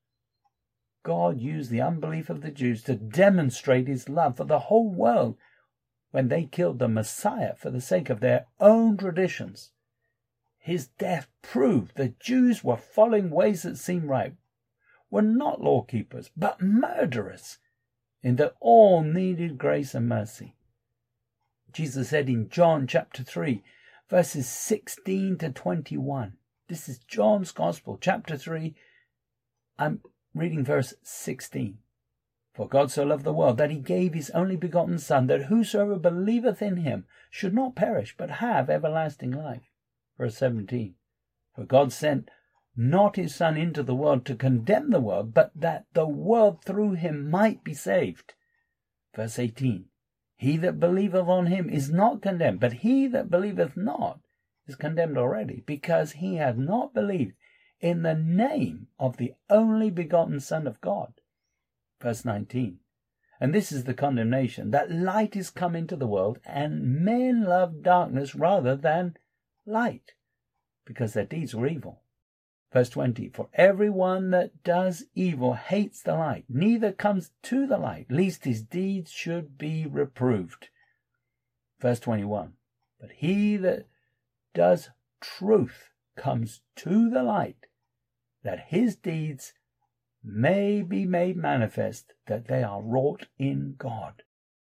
God used the unbelief of the Jews to demonstrate his love for the whole world when they killed the Messiah for the sake of their own traditions. His death proved the Jews were following ways that seemed right, were not law-keepers, but murderers, in that all needed grace and mercy. Jesus said in John chapter three, verses sixteen to twenty-one. This is John's Gospel, chapter three. I'm reading verse sixteen. For God so loved the world that he gave his only begotten Son, that whosoever believeth in him should not perish, but have everlasting life. Verse seventeen. For God sent not his Son into the world to condemn the world, but that the world through him might be saved. Verse eighteen. He that believeth on him is not condemned, but he that believeth not is condemned already, because he hath not believed in the name of the only begotten Son of God. Verse nineteen. And this is the condemnation, that light is come into the world, and men love darkness rather than light, because their deeds were evil. Verse twenty. For every one that does evil hates the light, neither comes to the light, lest his deeds should be reproved. Verse twenty-one. But he that does truth comes to the light, that his deeds may be made manifest, that they are wrought in God.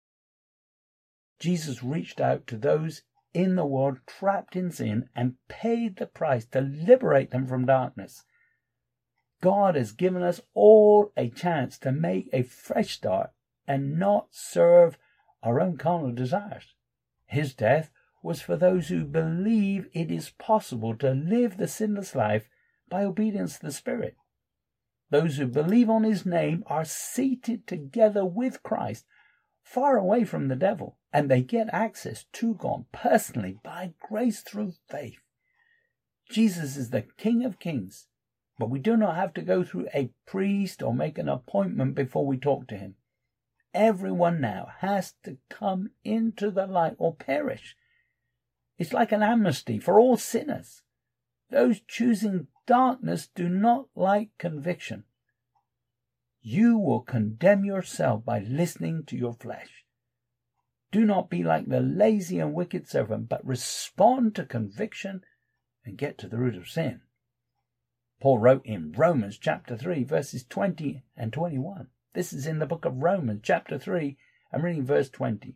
Jesus reached out to those in the world trapped in sin and paid the price to liberate them from darkness. God has given us all a chance to make a fresh start and not serve our own carnal desires. His death was for those who believe it is possible to live the sinless life by obedience to the Spirit. Those who believe on his name are seated together with Christ, far away from the devil, and they get access to God personally by grace through faith. Jesus is the King of Kings, but we do not have to go through a priest or make an appointment before we talk to him. Everyone now has to come into the light or perish. It's like an amnesty for all sinners. Those choosing darkness do not like conviction. You will condemn yourself by listening to your flesh. Do not be like the lazy and wicked servant, but respond to conviction and get to the root of sin. Paul wrote in Romans chapter three, verses twenty and twenty-one. This is in the book of Romans chapter three, I'm reading verse twenty.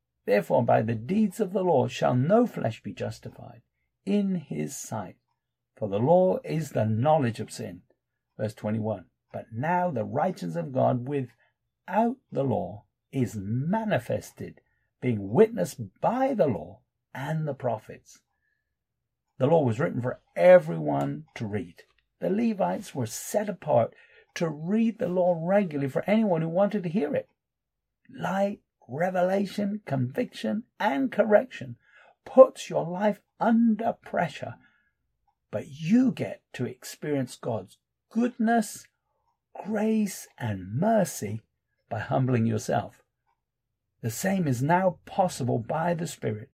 Therefore by the deeds of the law shall no flesh be justified in his sight. For the law is the knowledge of sin. Verse twenty-one. But now the righteousness of God without the law is manifested, being witnessed by the law and the prophets. The law was written for everyone to read. The Levites were set apart to read the law regularly for anyone who wanted to hear it. Light, revelation, conviction, and correction puts your life under pressure, but you get to experience God's goodness, grace, and mercy by humbling yourself. The same is now possible by the Spirit.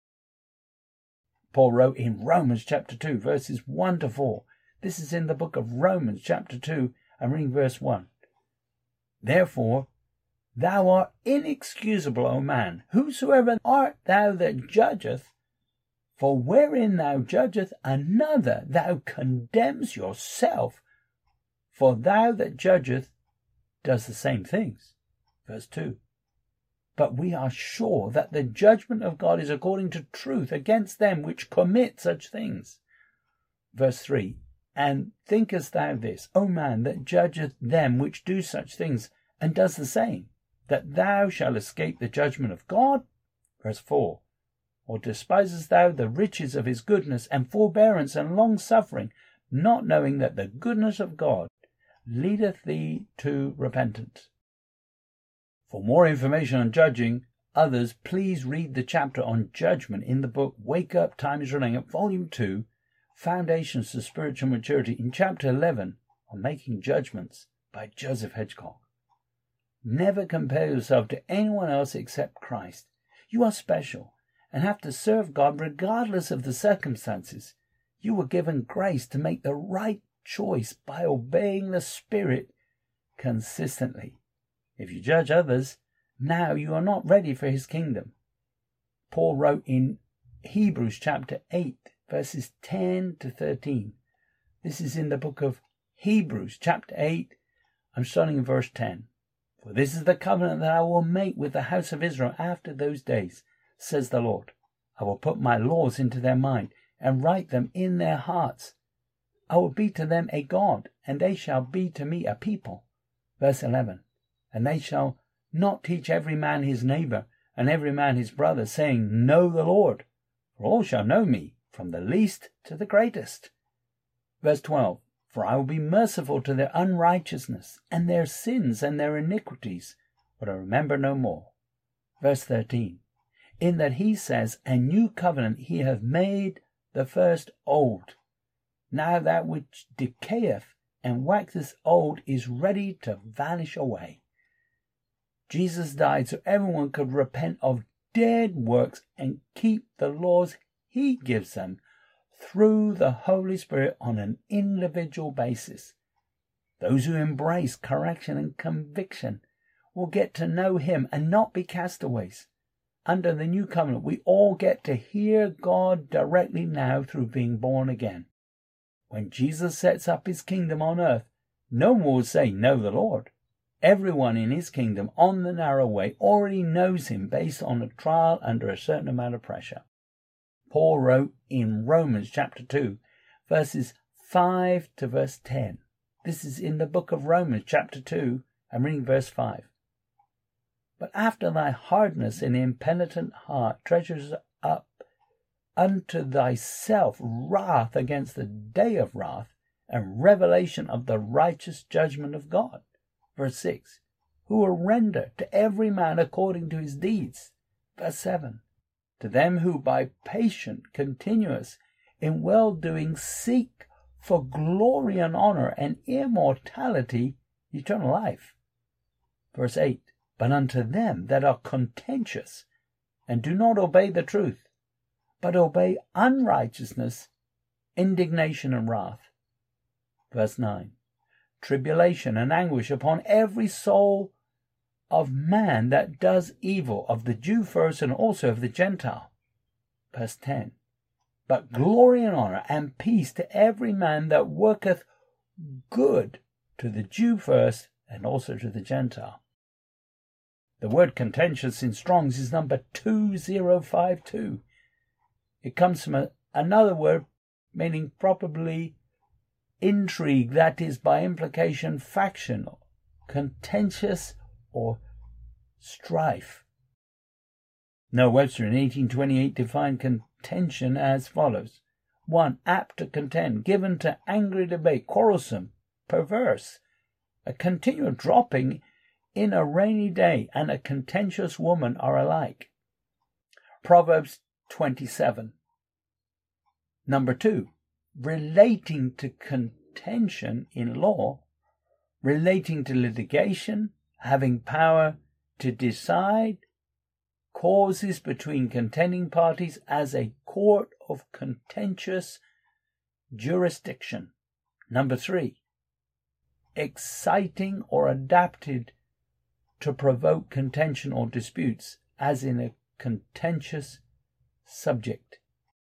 Paul wrote in Romans chapter two, verses one to four. This is in the book of Romans chapter two, and reading verse one. Therefore, thou art inexcusable, O man, whosoever art thou that judgeth, for wherein thou judgest another, thou condemns yourself, for thou that judgeth does the same things. Verse two. But we are sure that the judgment of God is according to truth against them which commit such things. Verse three. And thinkest thou this, O man, that judgeth them which do such things, and does the same, that thou shalt escape the judgment of God? Verse four. Or despisest thou the riches of his goodness and forbearance and long-suffering, not knowing that the goodness of God leadeth thee to repentance? For more information on judging others, please read the chapter on judgment in the book Wake Up, Time is Running Out, Volume two, Foundations to Spiritual Maturity, in chapter eleven on Making Judgments by Joseph Hedgecock. Never compare yourself to anyone else except Christ. You are special and have to serve God regardless of the circumstances. You were given grace to make the right choice by obeying the Spirit consistently. If you judge others, now you are not ready for his kingdom. Paul wrote in Hebrews chapter eight, verses ten to thirteen. This is in the book of Hebrews chapter eight. I'm starting in verse ten. For this is the covenant that I will make with the house of Israel after those days, says the Lord. I will put my laws into their mind and write them in their hearts. I will be to them a God, and they shall be to me a people. Verse eleven. And they shall not teach every man his neighbour, and every man his brother, saying, Know the Lord. For all shall know me, from the least to the greatest. Verse twelve. For I will be merciful to their unrighteousness, and their sins and their iniquities, but I remember no more. Verse thirteen. In that he says, A new covenant he hath made, the first old. Now that which decayeth and waxeth old is ready to vanish away. Jesus died so everyone could repent of dead works and keep the laws he gives them through the Holy Spirit on an individual basis. Those who embrace correction and conviction will get to know him and not be castaways. Under the new covenant, we all get to hear God directly now through being born again. When Jesus sets up his kingdom on earth, no one will say, Know the Lord. Everyone in his kingdom on the narrow way already knows him based on a trial under a certain amount of pressure. Paul wrote in Romans chapter two, verses five to verse ten. This is in the book of Romans chapter two, I'm reading verse five. But after thy hardness and impenitent heart treasures up unto thyself wrath against the day of wrath and revelation of the righteous judgment of God. Verse six, who will render to every man according to his deeds. Verse seven, to them who by patient continuance in well-doing seek for glory and honor and immortality, eternal life. Verse eight, but unto them that are contentious and do not obey the truth, but obey unrighteousness, indignation and wrath. Verse nine, tribulation and anguish upon every soul of man that does evil, of the Jew first and also of the Gentile. Verse ten, but glory and honor and peace to every man that worketh good, to the Jew first and also to the Gentile. The word contentious in Strong's is number two thousand fifty-two. It comes from a, another word, meaning probably intrigue, that is by implication factional, contentious, or strife. Noah Webster in eighteen twenty-eight defined contention as follows. One, apt to contend, given to angry debate, quarrelsome, perverse, a continual dropping in a rainy day, and a contentious woman are alike. Proverbs twenty-seven. Number two, relating to contention in law, relating to litigation, having power to decide causes between contending parties as a court of contentious jurisdiction. Number three, exciting or adapted to provoke contention or disputes, as in a contentious subject.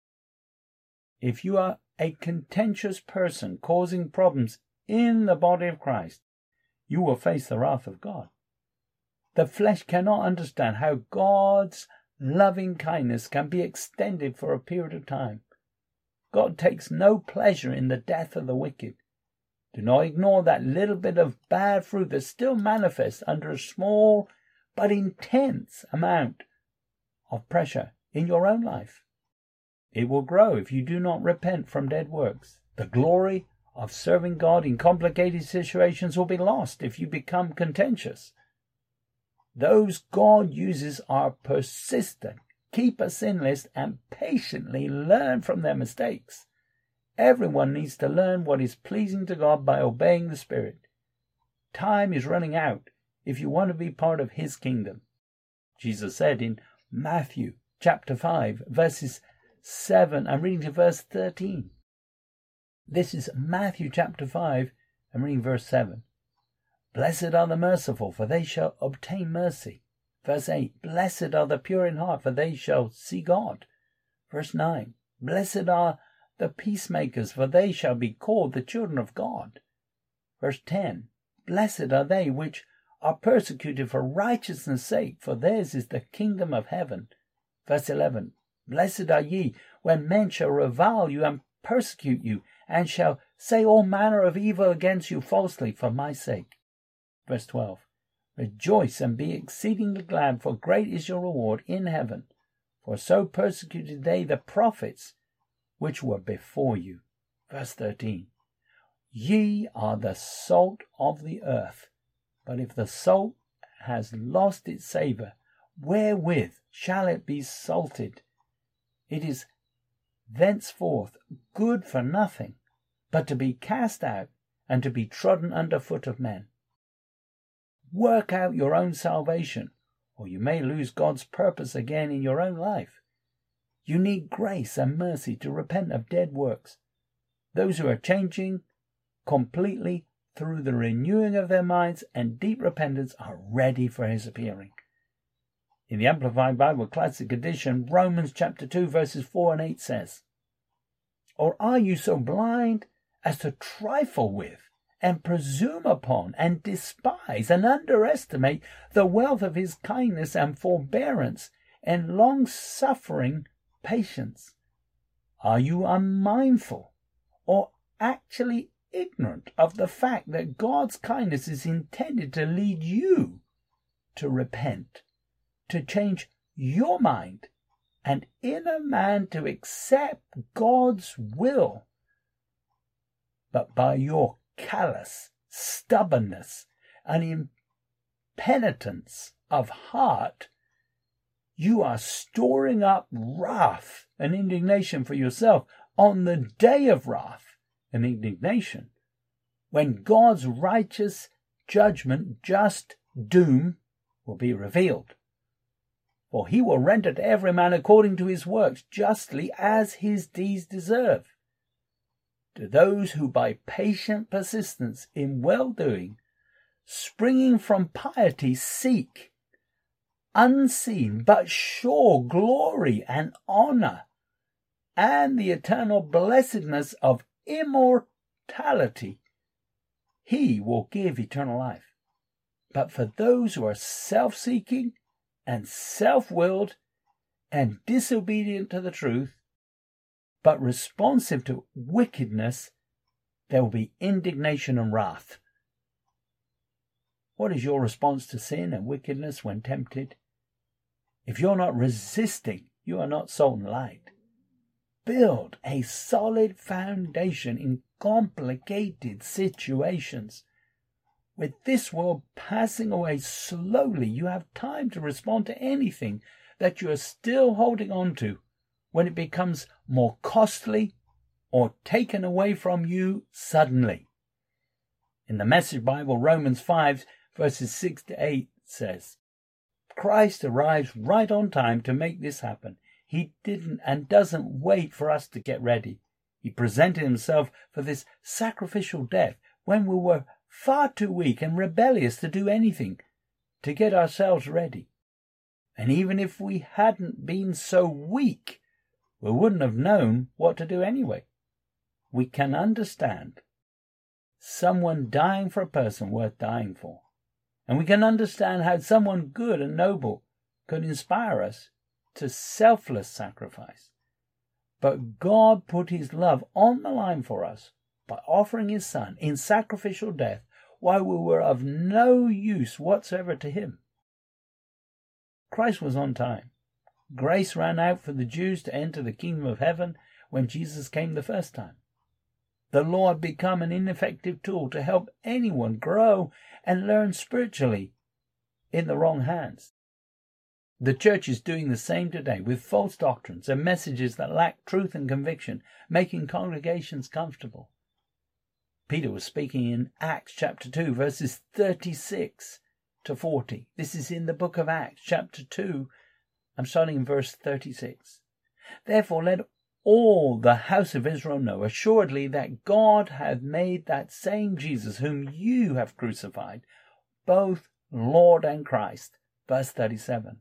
If you are a contentious person causing problems in the body of Christ, you will face the wrath of God. The flesh cannot understand how God's loving kindness can be extended for a period of time. God takes no pleasure in the death of the wicked. Do not ignore that little bit of bad fruit that still manifests under a small but intense amount of pressure in your own life. It will grow if you do not repent from dead works. The glory of serving God in complicated situations will be lost if you become contentious. Those God uses are persistent, keep a sin list, and patiently learn from their mistakes. Everyone needs to learn what is pleasing to God by obeying the Spirit. Time is running out if you want to be part of His kingdom. Jesus said in Matthew chapter five, verses seven, I'm reading to verse thirteen. This is Matthew chapter five, I'm reading verse seven. Blessed are the merciful, for they shall obtain mercy. Verse eight, blessed are the pure in heart, for they shall see God. Verse nine, blessed are the peacemakers, for they shall be called the children of God. Verse ten, blessed are they which are persecuted for righteousness' sake, for theirs is the kingdom of heaven. Verse eleven, blessed are ye when men shall revile you and persecute you, and shall say all manner of evil against you falsely for my sake. Verse twelve, rejoice and be exceedingly glad, for great is your reward in heaven. For so persecuted they the prophets which were before you. Verse thirteen, ye are the salt of the earth, but if the salt has lost its savour, wherewith shall it be salted? It is thenceforth good for nothing, but to be cast out and to be trodden under foot of men. Work out your own salvation, or you may lose God's purpose again in your own life. You need grace and mercy to repent of dead works. Those who are changing completely through the renewing of their minds and deep repentance are ready for His appearing. In the Amplified Bible Classic Edition, Romans chapter two, verses four and eight says, or are you so blind as to trifle with and presume upon and despise and underestimate the wealth of His kindness and forbearance and long-suffering patience? Are you unmindful or actually ignorant of the fact that God's kindness is intended to lead you to repent, to change your mind and inner man to accept God's will? But by your callous stubbornness and impenitence of heart, you are storing up wrath and indignation for yourself on the day of wrath and indignation, when God's righteous judgment, just doom, will be revealed. For He will render to every man according to his works, justly as his deeds deserve. To those who by patient persistence in well-doing, springing from piety, seek unseen but sure glory and honor, and the eternal blessedness of immortality, He will give eternal life. But for those who are self-seeking and self-willed and disobedient to the truth, but responsive to wickedness, there will be indignation and wrath. What is your response to sin and wickedness when tempted? If you're not resisting, you are not salt and light. Build a solid foundation in complicated situations. With this world passing away slowly, you have time to respond to anything that you are still holding on to when it becomes more costly or taken away from you suddenly. In the Message Bible, Romans five, verses six to eight says, Christ arrives right on time to make this happen. He didn't and doesn't wait for us to get ready. He presented himself for this sacrificial death when we were far too weak and rebellious to do anything to get ourselves ready. And even if we hadn't been so weak, we wouldn't have known what to do anyway. We can understand someone dying for a person worth dying for. And we can understand how someone good and noble could inspire us to selfless sacrifice. But God put his love on the line for us by offering his Son in sacrificial death while we were of no use whatsoever to him. Christ was on time. Grace ran out for the Jews to enter the kingdom of heaven when Jesus came the first time. The law had become an ineffective tool to help anyone grow and learn spiritually in the wrong hands. The church is doing the same today with false doctrines and messages that lack truth and conviction, making congregations comfortable. Peter was speaking in Acts chapter two, verses thirty-six to forty. This is in the book of Acts chapter two. I'm starting in verse thirty-six. Therefore let all the house of Israel know assuredly that God hath made that same Jesus whom you have crucified, both Lord and Christ. Verse thirty-seven.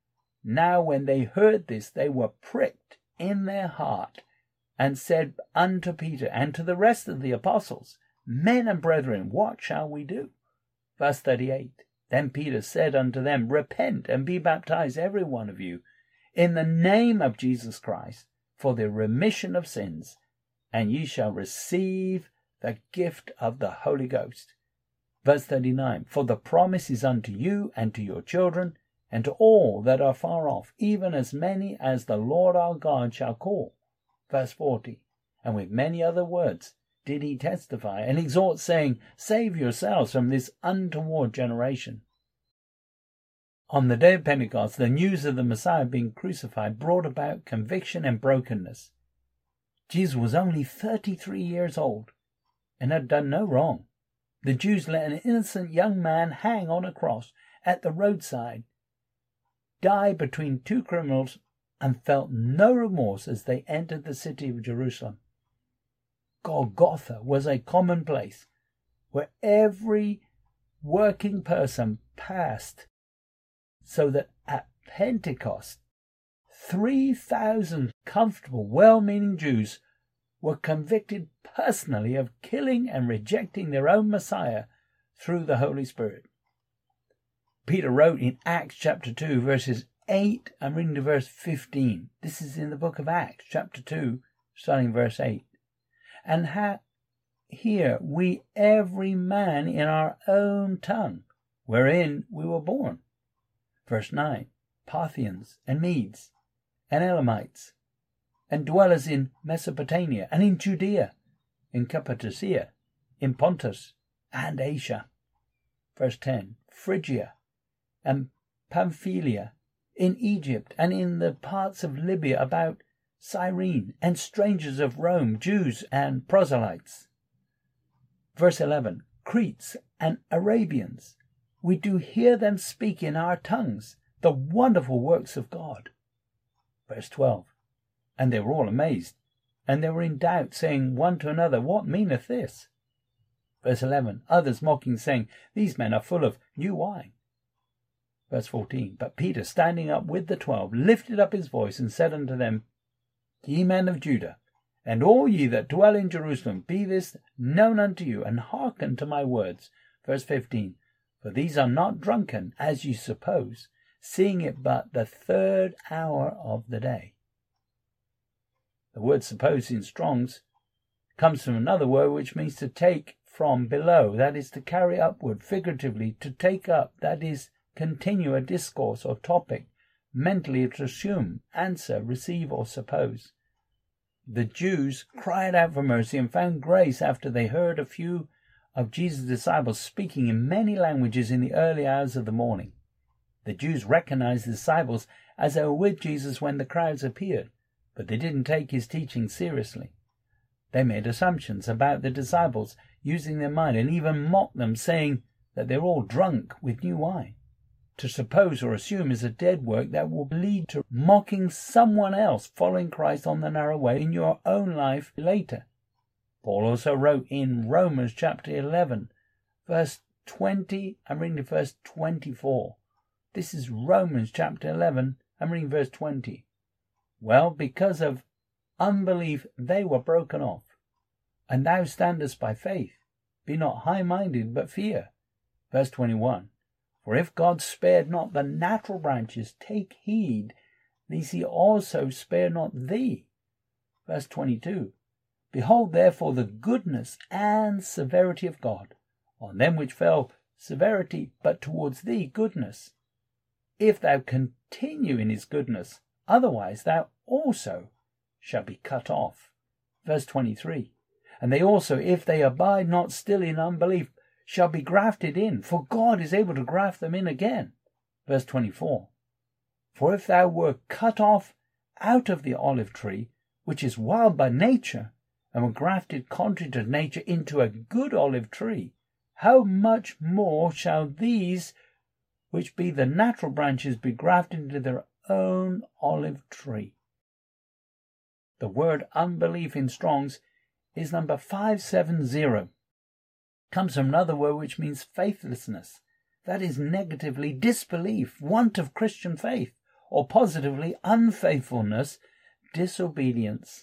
Now when they heard this, they were pricked in their heart, and said unto Peter and to the rest of the apostles, Men and brethren, what shall we do? Verse thirty-eight. Then Peter said unto them, Repent and be baptized every one of you in the name of Jesus Christ for the remission of sins, and ye shall receive the gift of the Holy Ghost. Verse thirty-nine. For the promise is unto you and to your children, and to all that are far off, even as many as the Lord our God shall call. Verse forty. And with many other words did he testify and exhort, saying, Save yourselves from this untoward generation. On the day of Pentecost, the news of the Messiah being crucified brought about conviction and brokenness. Jesus was only thirty-three years old and had done no wrong. The Jews let an innocent young man hang on a cross at the roadside, die between two criminals, and felt no remorse as they entered the city of Jerusalem. Golgotha was a common place where every working person passed, so that at Pentecost, three thousand comfortable, well-meaning Jews were convicted personally of killing and rejecting their own Messiah through the Holy Spirit. Peter wrote in Acts chapter two, verses eight, I'm reading to verse fifteen. This is in the book of Acts chapter two, starting verse eight. And ha- here we every man in our own tongue, wherein we were born. Verse nine. Parthians and Medes and Elamites, and dwellers in Mesopotamia and in Judea, in Cappadocia, in Pontus and Asia. Verse ten. Phrygia and Pamphylia, in Egypt, and in the parts of Libya about Cyrene, and strangers of Rome, Jews and proselytes. Verse eleven. Cretes and Arabians, we do hear them speak in our tongues the wonderful works of God. Verse twelve. And they were all amazed, and they were in doubt, saying one to another, What meaneth this? Verse eleven. Others mocking, saying, These men are full of new wine. Verse fourteen. But Peter, standing up with the twelve, lifted up his voice, and said unto them, Ye men of Judah, and all ye that dwell in Jerusalem, be this known unto you, and hearken to my words. Verse fifteen. For these are not drunken, as ye suppose, seeing it but the third hour of the day. The word suppose in Strong's comes from another word which means to take from below, that is, to carry upward, figuratively, to take up, that is, continue a discourse or topic, mentally to assume, answer, receive, or suppose. The Jews cried out for mercy and found grace after they heard a few of Jesus' disciples speaking in many languages in the early hours of the morning. The Jews recognized the disciples as they were with Jesus when the crowds appeared, but they didn't take his teaching seriously. They made assumptions about the disciples, using their mind, and even mocked them, saying that they're all drunk with new wine. To suppose or assume is a dead work that will lead to mocking someone else following Christ on the narrow way in your own life later. Paul also wrote in Romans chapter eleven, verse twenty, I'm reading verse twenty-four. This is Romans chapter eleven, I'm reading verse twenty. Well, because of unbelief they were broken off, and thou standest by faith. Be not high-minded, but fear. Verse twenty-one. For if God spared not the natural branches, take heed, lest he also spare not thee. Verse twenty-two. Behold therefore the goodness and severity of God. On them which fell severity, but towards thee goodness. If thou continue in his goodness, otherwise thou also shall be cut off. Verse twenty-three. And they also, if they abide not still in unbelief, shall be grafted in, for God is able to graft them in again. Verse twenty-four. For if thou were cut off out of the olive tree, which is wild by nature, and were grafted contrary to nature into a good olive tree, how much more shall these, which be the natural branches, be grafted into their own olive tree? The word unbelief in Strong's is number five seven zero. Comes from another word which means faithlessness. That is negatively disbelief, want of Christian faith, or positively unfaithfulness, disobedience.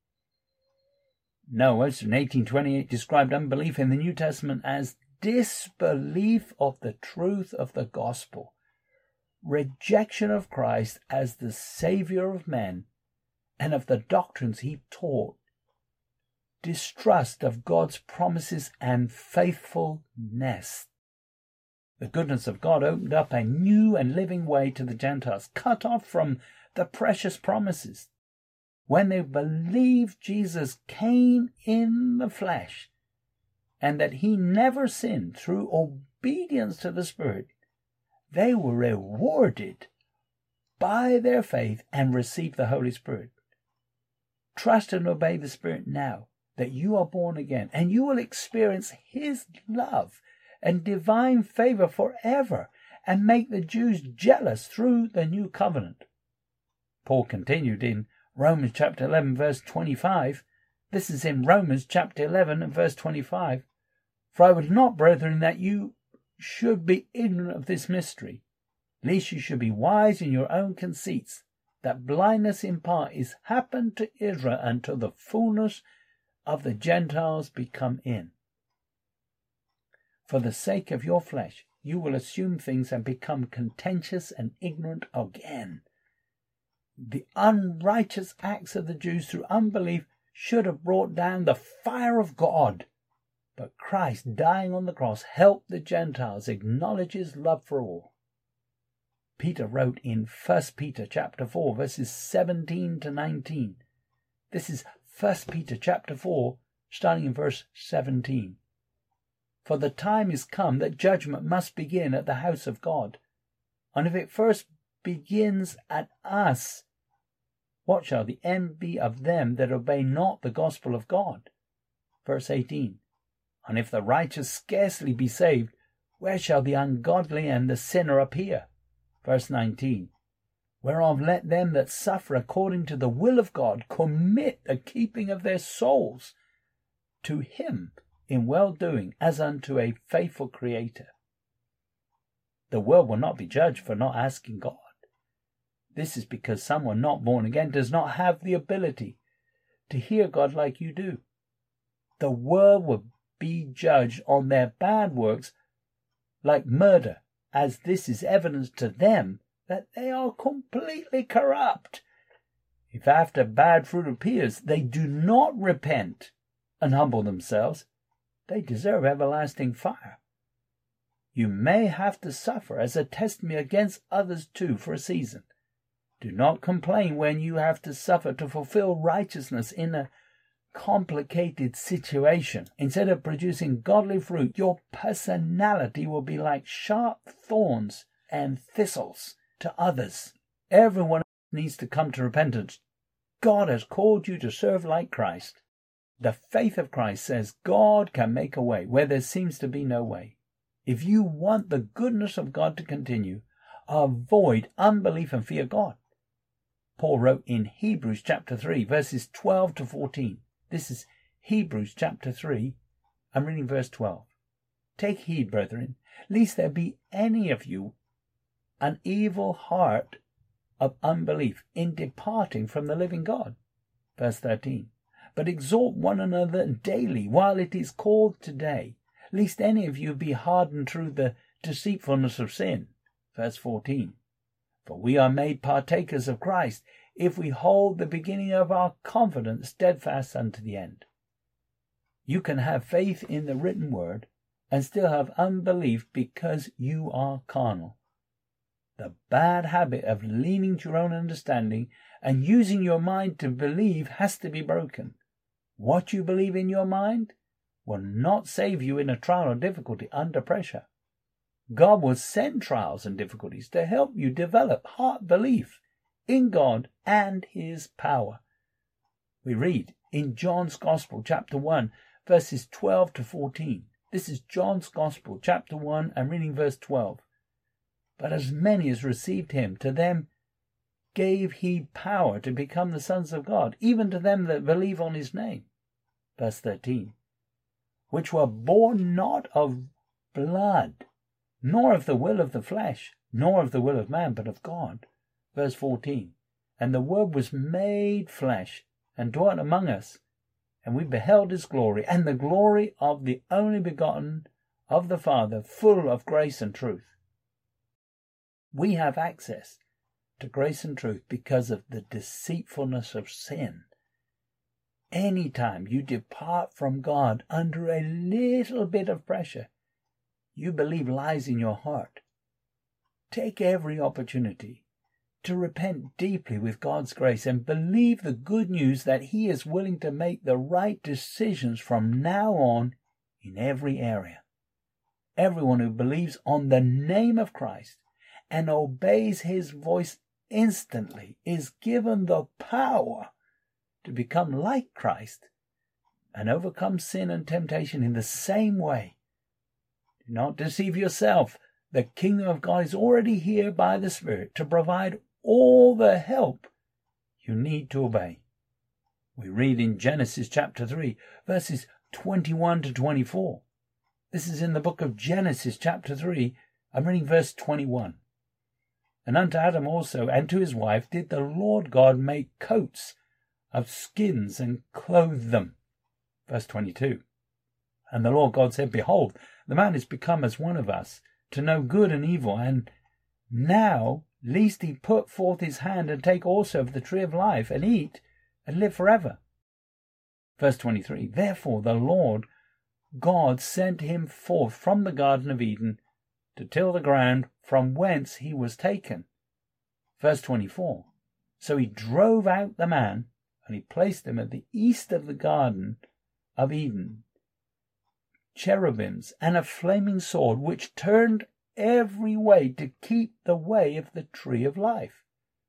Noah in eighteen twenty-eight described unbelief in the New Testament as disbelief of the truth of the gospel, rejection of Christ as the Saviour of men and of the doctrines he taught, distrust of God's promises and faithfulness. The goodness of God opened up a new and living way to the Gentiles, cut off from the precious promises. When they believed Jesus came in the flesh and that he never sinned through obedience to the Spirit, they were rewarded by their faith and received the Holy Spirit. Trust and obey the Spirit now that you are born again, and you will experience his love and divine favor forever and make the Jews jealous through the new covenant. Paul continued in Romans chapter eleven verse twenty-five. This is in Romans chapter eleven and verse twenty-five. For I would not, brethren, that you should be ignorant of this mystery, lest you should be wise in your own conceits, that blindness in part is happened to Israel until the fullness of the Gentiles be come in. For the sake of your flesh, you will assume things and become contentious and ignorant again. The unrighteous acts of the Jews through unbelief should have brought down the fire of God. But Christ, dying on the cross, helped the Gentiles acknowledge his love for all. Peter wrote in First Peter chapter four, verses seventeen to nineteen. This is First Peter chapter four, starting in verse seventeen. For the time is come that judgment must begin at the house of God. And if it first begins at us, what shall the end be of them that obey not the gospel of God? Verse eighteen. And if the righteous scarcely be saved, where shall the ungodly and the sinner appear? Verse nineteen. Whereof let them that suffer according to the will of God commit the keeping of their souls to him in well-doing, as unto a faithful Creator. The world will not be judged for not asking God. This is because someone not born again does not have the ability to hear God like you do. The world will be judged on their bad works like murder, as this is evidence to them that they are completely corrupt. If after bad fruit appears, they do not repent and humble themselves, they deserve everlasting fire. You may have to suffer as a testimony against others too for a season. Do not complain when you have to suffer to fulfill righteousness in a complicated situation. Instead of producing godly fruit, your personality will be like sharp thorns and thistles to others. Everyone needs to come to repentance. God has called you to serve like Christ. The faith of Christ says God can make a way where there seems to be no way. If you want the goodness of God to continue, avoid unbelief and fear God. Paul wrote in Hebrews chapter three, verses twelve to fourteen. This is Hebrews chapter three. I'm reading verse twelve. Take heed, brethren, lest there be any of you an evil heart of unbelief in departing from the living God. Verse thirteen. But exhort one another daily while it is called today, lest any of you be hardened through the deceitfulness of sin. Verse fourteen. For we are made partakers of Christ, if we hold the beginning of our confidence steadfast unto the end. You can have faith in the written word and still have unbelief because you are carnal. The bad habit of leaning to your own understanding and using your mind to believe has to be broken. What you believe in your mind will not save you in a trial or difficulty under pressure. God will send trials and difficulties to help you develop heart belief in God and His power. We read in John's Gospel, chapter one, verses twelve to fourteen. This is John's Gospel, chapter one, and reading verse twelve. But as many as received Him, to them gave He power to become the sons of God, even to them that believe on His name. Verse thirteen. Which were born not of blood, nor of the will of the flesh, nor of the will of man, but of God. Verse fourteen. And the Word was made flesh, and dwelt among us, and we beheld His glory, and the glory of the only begotten of the Father, full of grace and truth. We have access to grace and truth because of the deceitfulness of sin. Any time you depart from God under a little bit of pressure, you believe lies in your heart. Take every opportunity to repent deeply with God's grace and believe the good news that He is willing to make the right decisions from now on in every area. Everyone who believes on the name of Christ and obeys His voice instantly is given the power to become like Christ and overcome sin and temptation in the same way. Do not deceive yourself. The kingdom of God is already here by the Spirit to provide all the help you need to obey. We read in Genesis chapter three, verses twenty-one to twenty-four. This is in the book of Genesis chapter three. I'm reading verse twenty-one. And unto Adam also and to his wife did the Lord God make coats of skins and clothe them. Verse twenty-two. And the Lord God said, Behold, the man is become as one of us, to know good and evil, and now lest he put forth his hand and take also of the tree of life, and eat, and live forever. Verse twenty-three. Therefore the Lord God sent him forth from the Garden of Eden to till the ground from whence he was taken. Verse twenty-four. So he drove out the man, and he placed him at the east of the Garden of Eden cherubims and a flaming sword, which turned every way to keep the way of the tree of life.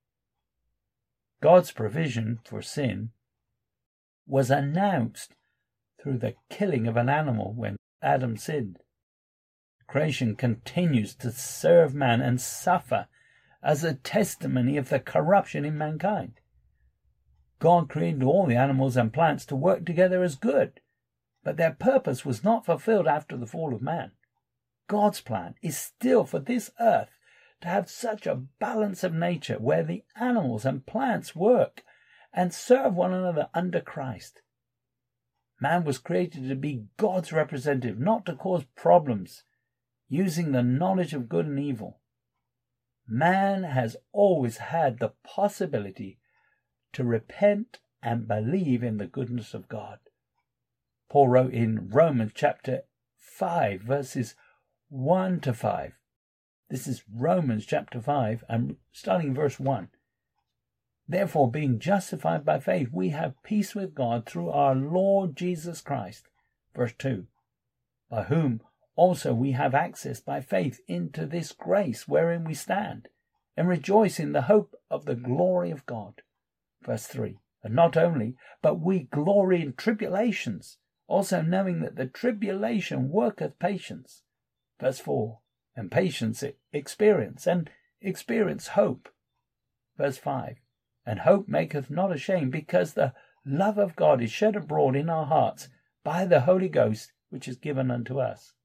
God's provision for sin was announced through the killing of an animal when Adam sinned. Creation continues to serve man and suffer as a testimony of the corruption in mankind. God created all the animals and plants to work together as good, but their purpose was not fulfilled after the fall of man. God's plan is still for this earth to have such a balance of nature where the animals and plants work and serve one another under Christ. Man was created to be God's representative, not to cause problems, using the knowledge of good and evil. Man has always had the possibility to repent and believe in the goodness of God. Paul wrote in Romans chapter five, verses one to five. This is Romans chapter five, and starting verse one. Therefore, being justified by faith, we have peace with God through our Lord Jesus Christ. Verse two. By whom also we have access by faith into this grace wherein we stand, and rejoice in the hope of the glory of God. Verse three. And not only, but we glory in tribulations, also knowing that the tribulation worketh patience. Verse four. And patience experience, and experience hope. Verse five. And hope maketh not ashamed, because the love of God is shed abroad in our hearts by the Holy Ghost, which is given unto us.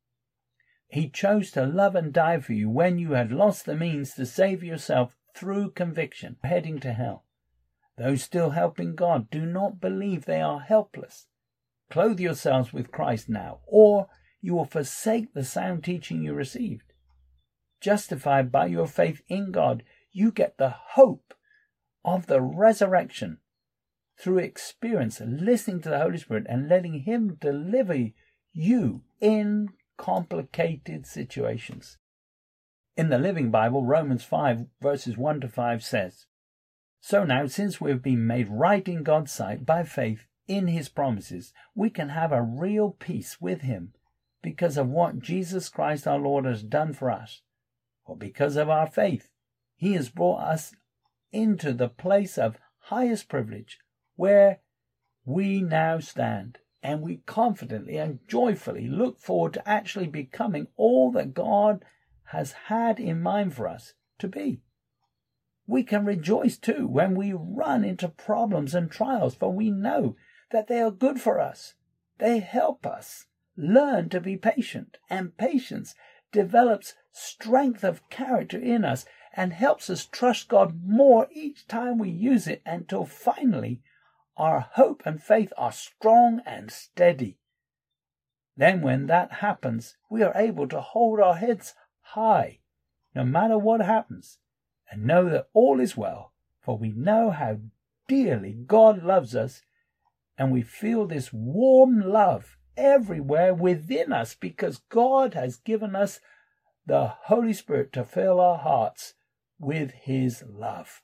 He chose to love and die for you when you had lost the means to save yourself through conviction, heading to hell. Those still helping God do not believe they are helpless. Clothe yourselves with Christ now, or you will forsake the sound teaching you received. Justified by your faith in God, you get the hope of the resurrection through experience, listening to the Holy Spirit and letting Him deliver you in complicated situations. In the Living Bible, Romans five, verses one to five says, So now, since we have been made right in God's sight by faith in His promises, we can have a real peace with Him because of what Jesus Christ our Lord has done for us. For because of our faith, He has brought us into the place of highest privilege where we now stand, and we confidently and joyfully look forward to actually becoming all that God has had in mind for us to be. We can rejoice too when we run into problems and trials, for we know that they are good for us. They help us learn to be patient, and patience develops strength of character in us and helps us trust God more each time we use it, until finally our hope and faith are strong and steady. Then when that happens, we are able to hold our heads high, no matter what happens, and know that all is well, for we know how dearly God loves us, and we feel this warm love everywhere within us because God has given us the Holy Spirit to fill our hearts with His love.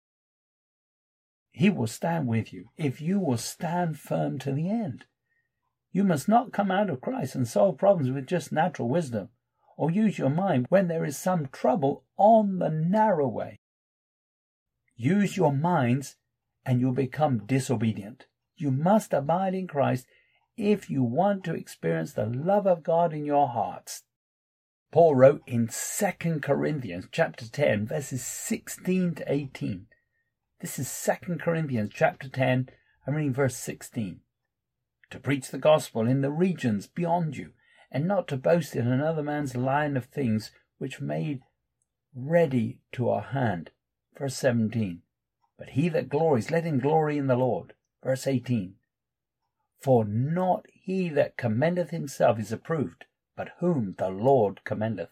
He will stand with you if you will stand firm to the end. You must not come out of Christ and solve problems with just natural wisdom, or use your mind when there is some trouble on the narrow way. Use your minds and you'll become disobedient. You must abide in Christ if you want to experience the love of God in your hearts. Paul wrote in Second Corinthians chapter ten, verses sixteen to eighteen. This is Second Corinthians chapter ten, I'm reading verse sixteen. To preach the gospel in the regions beyond you, and not to boast in another man's line of things which made ready to our hand. Verse seventeen. But he that glories, let him glory in the Lord. Verse eighteen. For not he that commendeth himself is approved, but whom the Lord commendeth.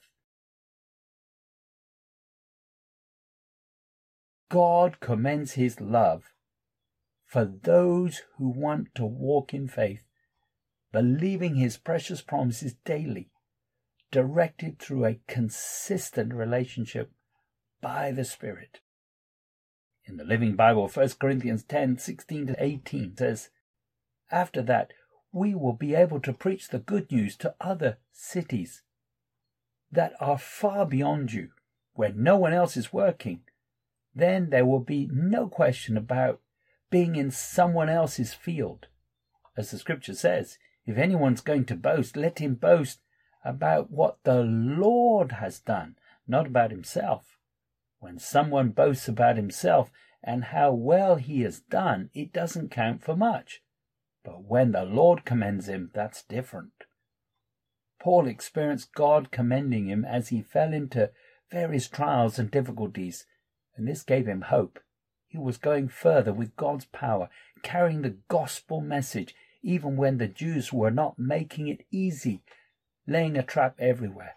God commends His love for those who want to walk in faith, believing His precious promises daily, directed through a consistent relationship by the Spirit. In the Living Bible, First Corinthians ten, sixteen to eighteen says, After that, we will be able to preach the good news to other cities that are far beyond you, where no one else is working. Then there will be no question about being in someone else's field. As the scripture says, if anyone's going to boast, let him boast about what the Lord has done, not about himself. When someone boasts about himself and how well he has done, it doesn't count for much. But when the Lord commends him, that's different. Paul experienced God commending him as he fell into various trials and difficulties, and this gave him hope. He was going further with God's power, carrying the gospel message, even when the Jews were not making it easy, laying a trap everywhere.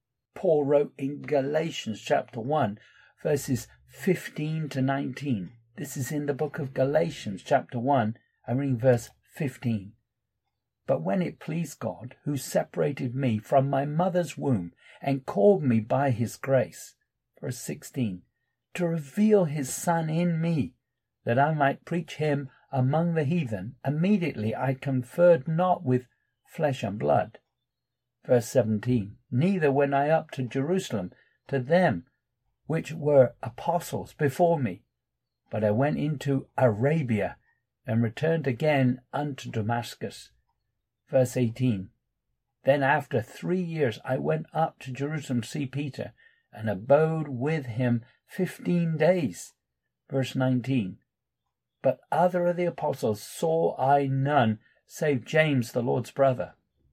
Paul wrote in Galatians chapter one, verses fifteen to nineteen, This is in the book of Galatians, chapter one, and reading verse fifteen. But when it pleased God, who separated me from my mother's womb and called me by his grace, verse sixteen, to reveal his Son in me, that I might preach him among the heathen, immediately I conferred not with flesh and blood. Verse seventeen, neither went I up to Jerusalem to them which were apostles before me, but I went into Arabia, and returned again unto Damascus. Verse eighteen, then after three years I went up to Jerusalem to see Peter, and abode with him fifteen days. Verse nineteen, but other of the apostles saw I none, save James the Lord's brother.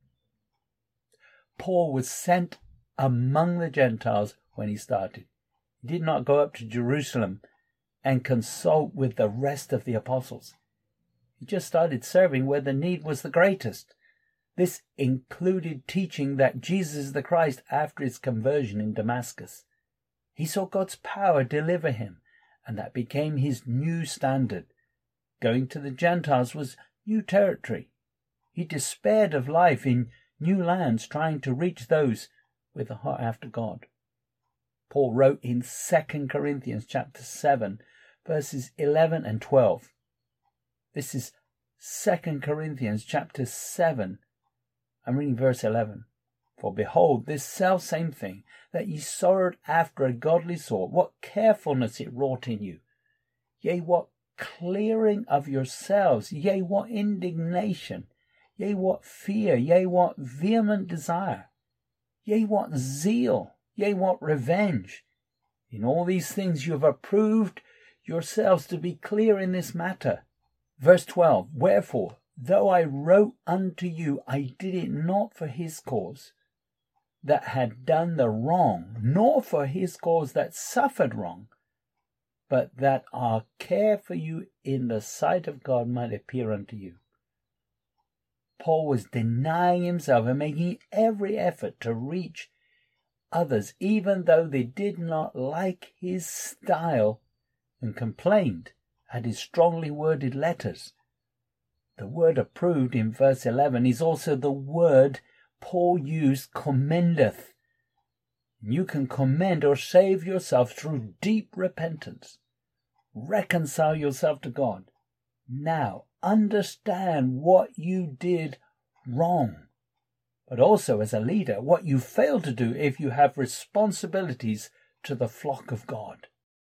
Paul was sent among the Gentiles when he started. He did not go up to Jerusalem and consult with the rest of the apostles. He just started serving where the need was the greatest. This included teaching that Jesus is the Christ after his conversion in Damascus. He saw God's power deliver him, and that became his new standard. Going to the Gentiles was new territory. He despaired of life in new lands, trying to reach those with a heart after God. Paul wrote in Second Corinthians chapter seven, verses eleven and twelve. This is Second Corinthians chapter seven. I'm reading verse eleven. For behold, this selfsame thing, that ye sorrowed after a godly sort, what carefulness it wrought in you! Yea, what clearing of yourselves! Yea, what indignation! Yea, what fear! Yea, what vehement desire! Yea, what zeal! Yea, what revenge! In all these things you have approved yourselves to be clear in this matter. Verse twelve, wherefore, though I wrote unto you, I did it not for his cause that had done the wrong, nor for his cause that suffered wrong, but that our care for you in the sight of God might appear unto you. Paul was denying himself and making every effort to reach others, even though they did not like his style and complained at his strongly worded letters. The word approved in verse eleven is also the word Paul used, commendeth. You can commend or save yourself through deep repentance. Reconcile yourself to God. Now understand what you did wrong, but also as a leader, what you fail to do if you have responsibilities to the flock of God.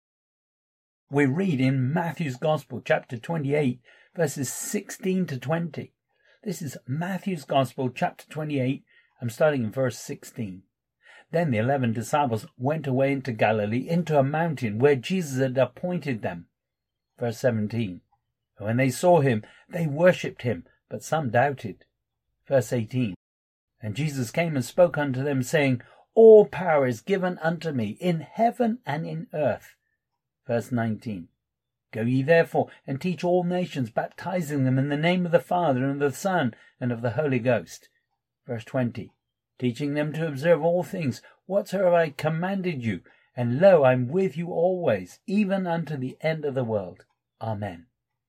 We read in Matthew's Gospel, chapter twenty-eight, verses sixteen to twenty. This is Matthew's Gospel, chapter twenty-eight. I'm starting in verse sixteen. Then the eleven disciples went away into Galilee, into a mountain where Jesus had appointed them. Verse seventeen. And when they saw him, they worshipped him, but some doubted. Verse eighteen. And Jesus came and spoke unto them, saying, all power is given unto me in heaven and in earth. Verse nineteen. Go ye therefore and teach all nations, baptizing them in the name of the Father and of the Son and of the Holy Ghost. Verse twenty. Teaching them to observe all things whatsoever I commanded you, and lo, I am with you always, even unto the end of the world. Amen.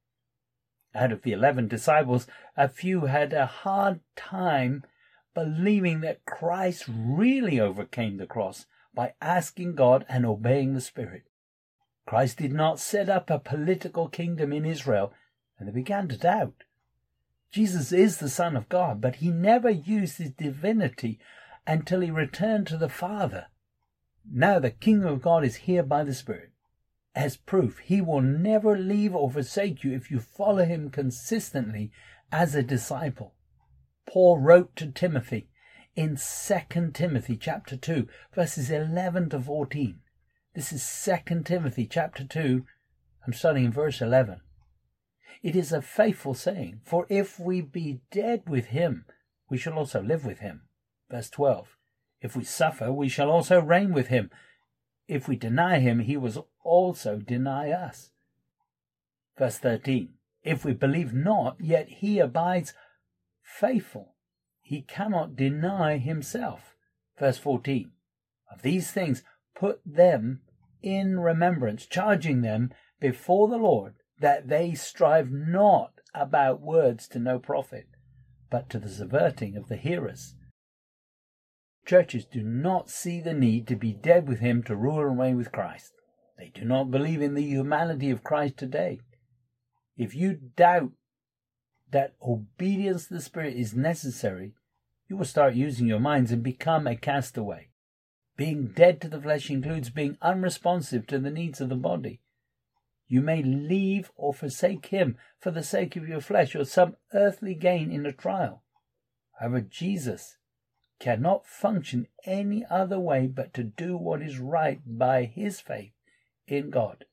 Out of the eleven disciples, a few had a hard time believing that Christ really overcame the cross by asking God and obeying the Spirit. Christ did not set up a political kingdom in Israel, and they began to doubt. Jesus is the Son of God, but he never used his divinity until he returned to the Father. Now the kingdom of God is here by the Spirit. As proof, he will never leave or forsake you if you follow him consistently as a disciple. Paul wrote to Timothy in Second Timothy chapter two, verses eleven to fourteen. This is Second Timothy chapter two. I'm starting in verse eleven. It is a faithful saying, for if we be dead with him, we shall also live with him. Verse twelve. If we suffer, we shall also reign with him. If we deny him, he will also deny us. Verse thirteen. If we believe not, yet he abides faithful. He cannot deny himself. Verse fourteen. Of these things put them in remembrance, charging them before the Lord that they strive not about words to no profit, but to the subverting of the hearers. Churches do not see the need to be dead with him to rule and reign with Christ. They do not believe in the humanity of Christ today. If you doubt that obedience to the Spirit is necessary, you will start using your minds and become a castaway. Being dead to the flesh includes being unresponsive to the needs of the body. You may leave or forsake him for the sake of your flesh or some earthly gain in a trial. However, Jesus cannot function any other way but to do what is right by his faith in God.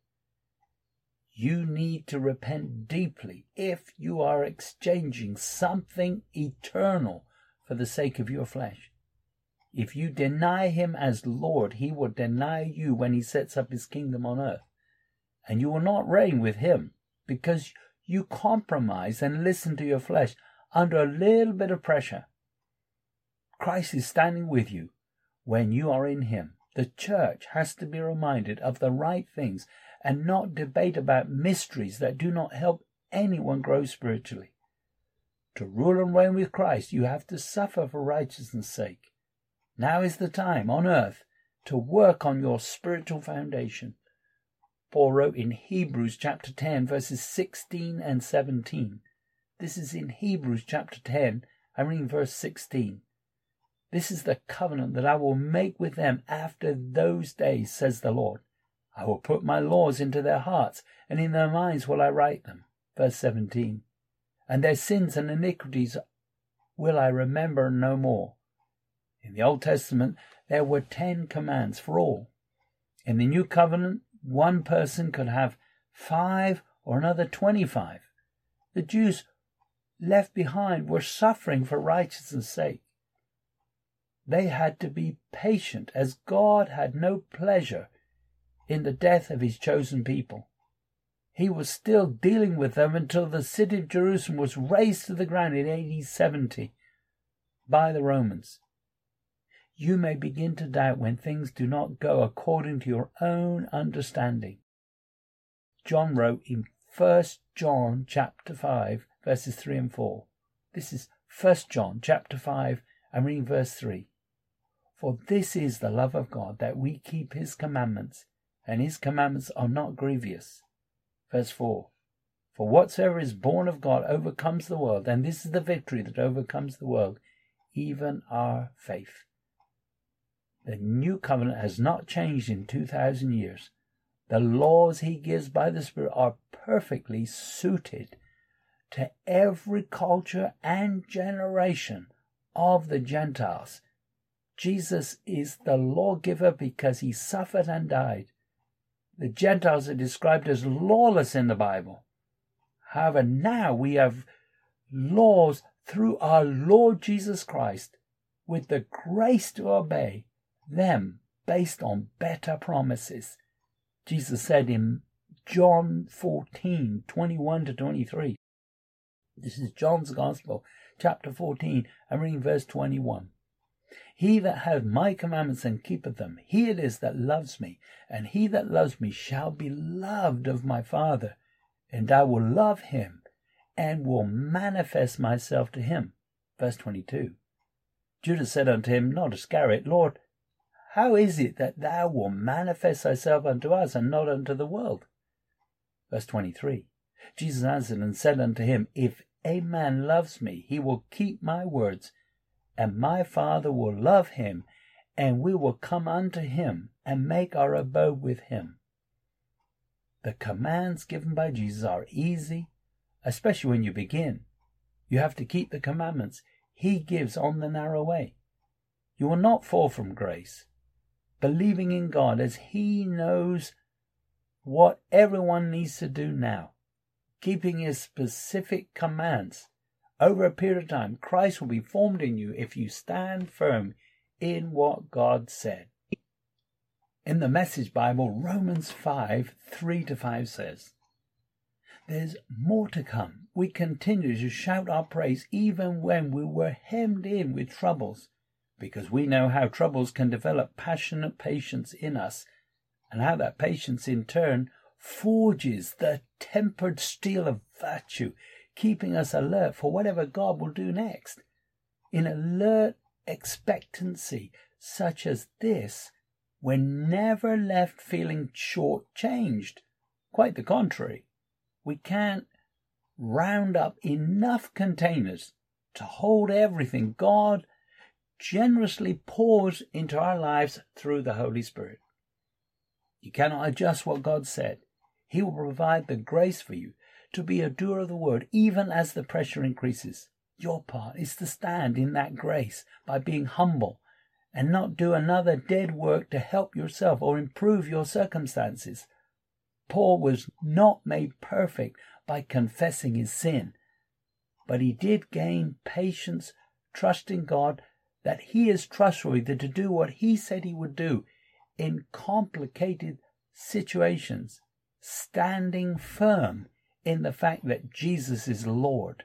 You need to repent deeply if you are exchanging something eternal for the sake of your flesh. If you deny him as Lord, he will deny you when he sets up his kingdom on earth. And you will not reign with him because you compromise and listen to your flesh under a little bit of pressure. Christ is standing with you when you are in him. The church has to be reminded of the right things and not debate about mysteries that do not help anyone grow spiritually. To rule and reign with Christ, you have to suffer for righteousness' sake. Now is the time on earth to work on your spiritual foundation. Paul wrote in Hebrews chapter ten, verses sixteen and seventeen. This is in Hebrews chapter ten, I read verse sixteen. This is the covenant that I will make with them after those days, says the Lord. I will put my laws into their hearts, and in their minds will I write them. Verse seventeen. And their sins and iniquities will I remember no more. In the Old Testament, there were ten commands for all. In the New Covenant, one person could have five or another twenty-five. The Jews left behind were suffering for righteousness' sake. They had to be patient, as God had no pleasure in the death of his chosen people. He was still dealing with them until the city of Jerusalem was razed to the ground in A D seventy by the Romans. You may begin to doubt when things do not go according to your own understanding. John wrote in First John chapter five, verses three and four. This is First John chapter five, and reading verse three. For this is the love of God, that we keep his commandments, and his commandments are not grievous. Verse four. For whatsoever is born of God overcomes the world, and this is the victory that overcomes the world, even our faith. The new covenant has not changed in two thousand years. The laws he gives by the Spirit are perfectly suited to every culture and generation of the Gentiles. Jesus is the lawgiver because he suffered and died. The Gentiles are described as lawless in the Bible. However, now we have laws through our Lord Jesus Christ with the grace to obey them based on better promises. Jesus said in John fourteen, twenty-one to twenty-three. This is John's Gospel, chapter fourteen, and reading verse twenty-one. He that hath my commandments and keepeth them, he it is that loves me, and he that loves me shall be loved of my Father, and I will love him, and will manifest myself to him. Verse twenty-two. Judas said unto him, not Iscariot, Lord, how is it that thou wilt manifest thyself unto us, and not unto the world? Verse twenty-three. Jesus answered and said unto him, If a man loves me, he will keep my words, and my Father will love him, and we will come unto him, and make our abode with him. The commands given by Jesus are easy, especially when you begin. You have to keep the commandments he gives on the narrow way. You will not fall from grace, believing in God as he knows what everyone needs to do now, keeping his specific commands. Over a period of time, Christ will be formed in you if you stand firm in what God said. In the Message Bible, Romans five, three to five says, There's more to come. We continue to shout our praise even when we were hemmed in with troubles, because we know how troubles can develop passionate patience in us, and how that patience in turn forges the tempered steel of virtue, keeping us alert for whatever God will do next. In alert expectancy such as this, we're never left feeling short-changed. Quite the contrary. We can't round up enough containers to hold everything God generously pours into our lives through the Holy Spirit. You cannot adjust what God said. He will provide the grace for you to be a doer of the word, even as the pressure increases. Your part is to stand in that grace by being humble and not do another dead work to help yourself or improve your circumstances. Paul was not made perfect by confessing his sin, but he did gain patience, trusting God that he is trustworthy to do what he said he would do in complicated situations, standing firm in the fact that Jesus is Lord.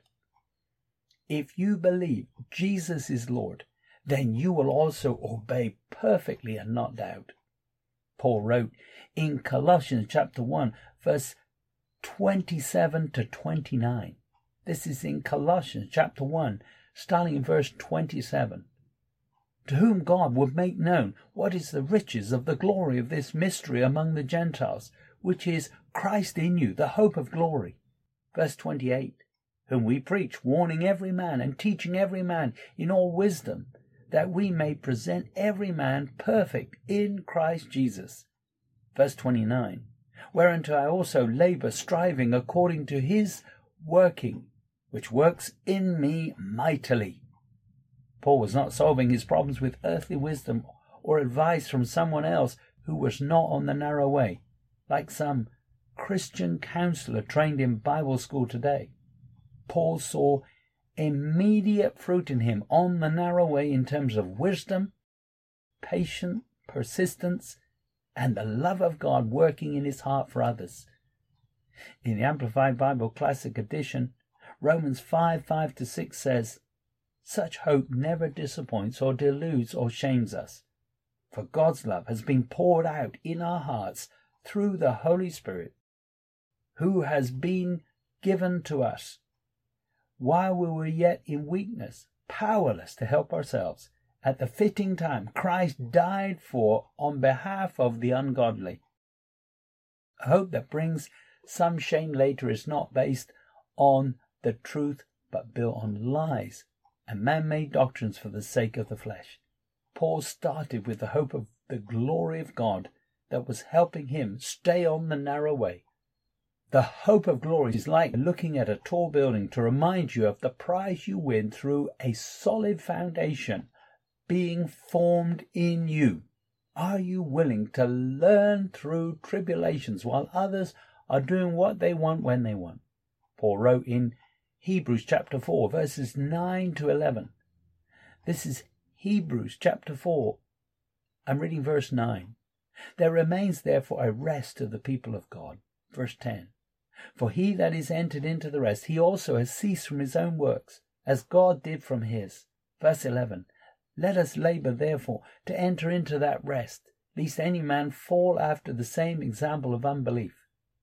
If you believe Jesus is Lord, then you will also obey perfectly and not doubt. Paul wrote in Colossians chapter one, verse twenty-seven to twenty-nine. This is in Colossians chapter one, starting in verse twenty-seven. To whom God would make known what is the riches of the glory of this mystery among the Gentiles, which is Christ in you, the hope of glory. Verse twenty-eight. Whom we preach, warning every man and teaching every man in all wisdom, that we may present every man perfect in Christ Jesus. Verse twenty-nine. Whereunto I also labour, striving according to his working, which works in me mightily. Paul was not solving his problems with earthly wisdom or advice from someone else who was not on the narrow way, like some Christian counselor trained in Bible school today. Paul saw immediate fruit in him on the narrow way in terms of wisdom, patience, persistence, and the love of God working in his heart for others. In the Amplified Bible Classic Edition, Romans five, five to six says, such hope never disappoints or deludes or shames us, for God's love has been poured out in our hearts through the Holy Spirit, who has been given to us. While we were yet in weakness, powerless to help ourselves, at the fitting time Christ died for on behalf of the ungodly. A hope that brings some shame later is not based on the truth but built on lies and man-made doctrines for the sake of the flesh. Paul started with the hope of the glory of God that was helping him stay on the narrow way. The hope of glory is like looking at a tall building to remind you of the prize you win through a solid foundation being formed in you. Are you willing to learn through tribulations while others are doing what they want when they want? Paul wrote in Hebrews chapter four, verses nine to eleven. This is Hebrews chapter four. I'm reading verse nine. There remains therefore a rest to the people of God. Verse ten. For he that is entered into the rest, he also has ceased from his own works, as God did from his. Verse eleven. Let us labour therefore to enter into that rest, lest any man fall after the same example of unbelief.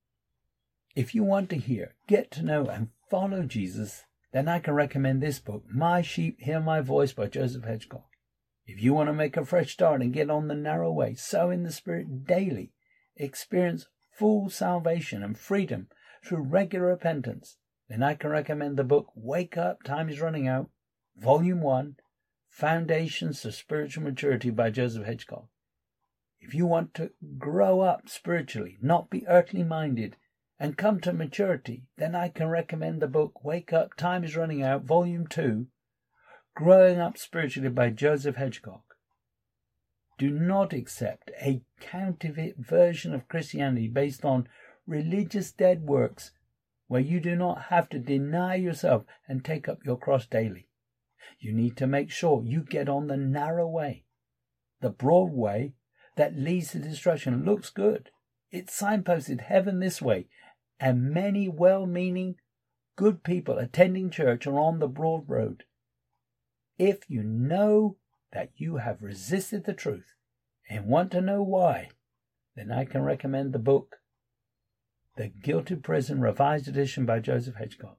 If you want to hear, get to know, and follow Jesus, then I can recommend this book, My Sheep Hear My Voice by Joseph Hedgecock. If you want to make a fresh start and get on the narrow way, sow in the Spirit daily, experience full salvation and freedom through regular repentance, then I can recommend the book Wake Up, Time is Running Out, Volume one, Foundations to Spiritual Maturity by Joseph Hedgecock. If you want to grow up spiritually, not be earthly minded, and come to maturity, then I can recommend the book Wake Up, Time is Running Out, Volume two, Growing Up Spiritually by Joseph Hedgecock. Do not accept a counterfeit version of Christianity based on religious dead works where you do not have to deny yourself and take up your cross daily. You need to make sure you get on the narrow way. The broad way that leads to destruction looks good. It signposted heaven this way, and many well-meaning, good people attending church are on the broad road. If you know that you have resisted the truth and want to know why, then I can recommend the book The Guilty Prison, Revised Edition by Joseph Hitchcock.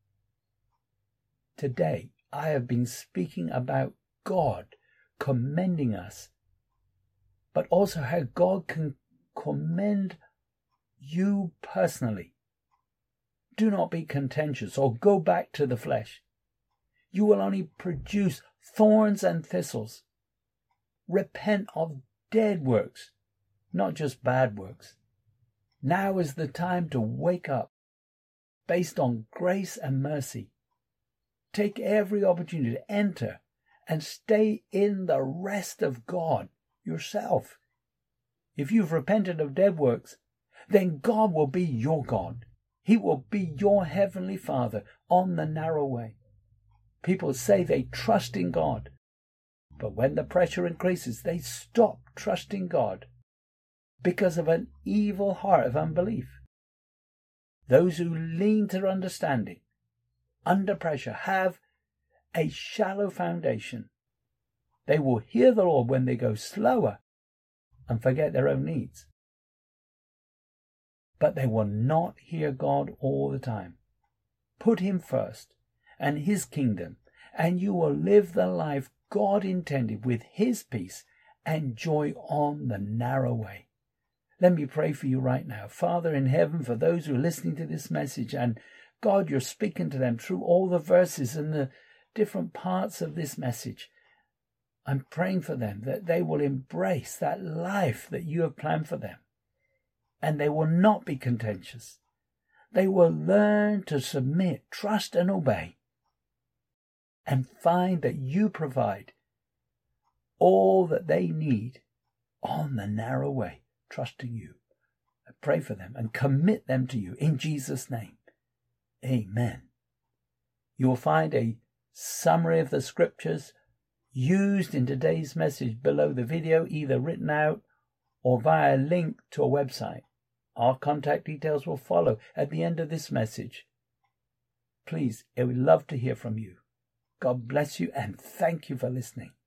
Today, I have been speaking about God commending us, but also how God can commend you personally. Do not be contentious or go back to the flesh. You will only produce thorns and thistles. Repent of dead works, not just bad works. Now is the time to wake up based on grace and mercy. Take every opportunity to enter and stay in the rest of God yourself. If you've repented of dead works, then God will be your God. He will be your heavenly Father on the narrow way. People say they trust in God, but when the pressure increases, they stop trusting God because of an evil heart of unbelief. Those who lean to understanding under pressure have a shallow foundation. They will hear the Lord when they go slower and forget their own needs. But they will not hear God all the time. Put Him first and His kingdom, and you will live the life God intended with His peace and joy on the narrow way. Let me pray for you right now. Father in heaven, for those who are listening to this message, and God, you're speaking to them through all the verses and the different parts of this message. I'm praying for them that they will embrace that life that you have planned for them. And they will not be contentious. They will learn to submit, trust and obey, and find that you provide all that they need on the narrow way, trusting you. I pray for them and commit them to you in Jesus' name. Amen. You will find a summary of the scriptures used in today's message below the video, either written out or via a link to a website. Our contact details will follow at the end of this message. Please, I would love to hear from you. God bless you and thank you for listening.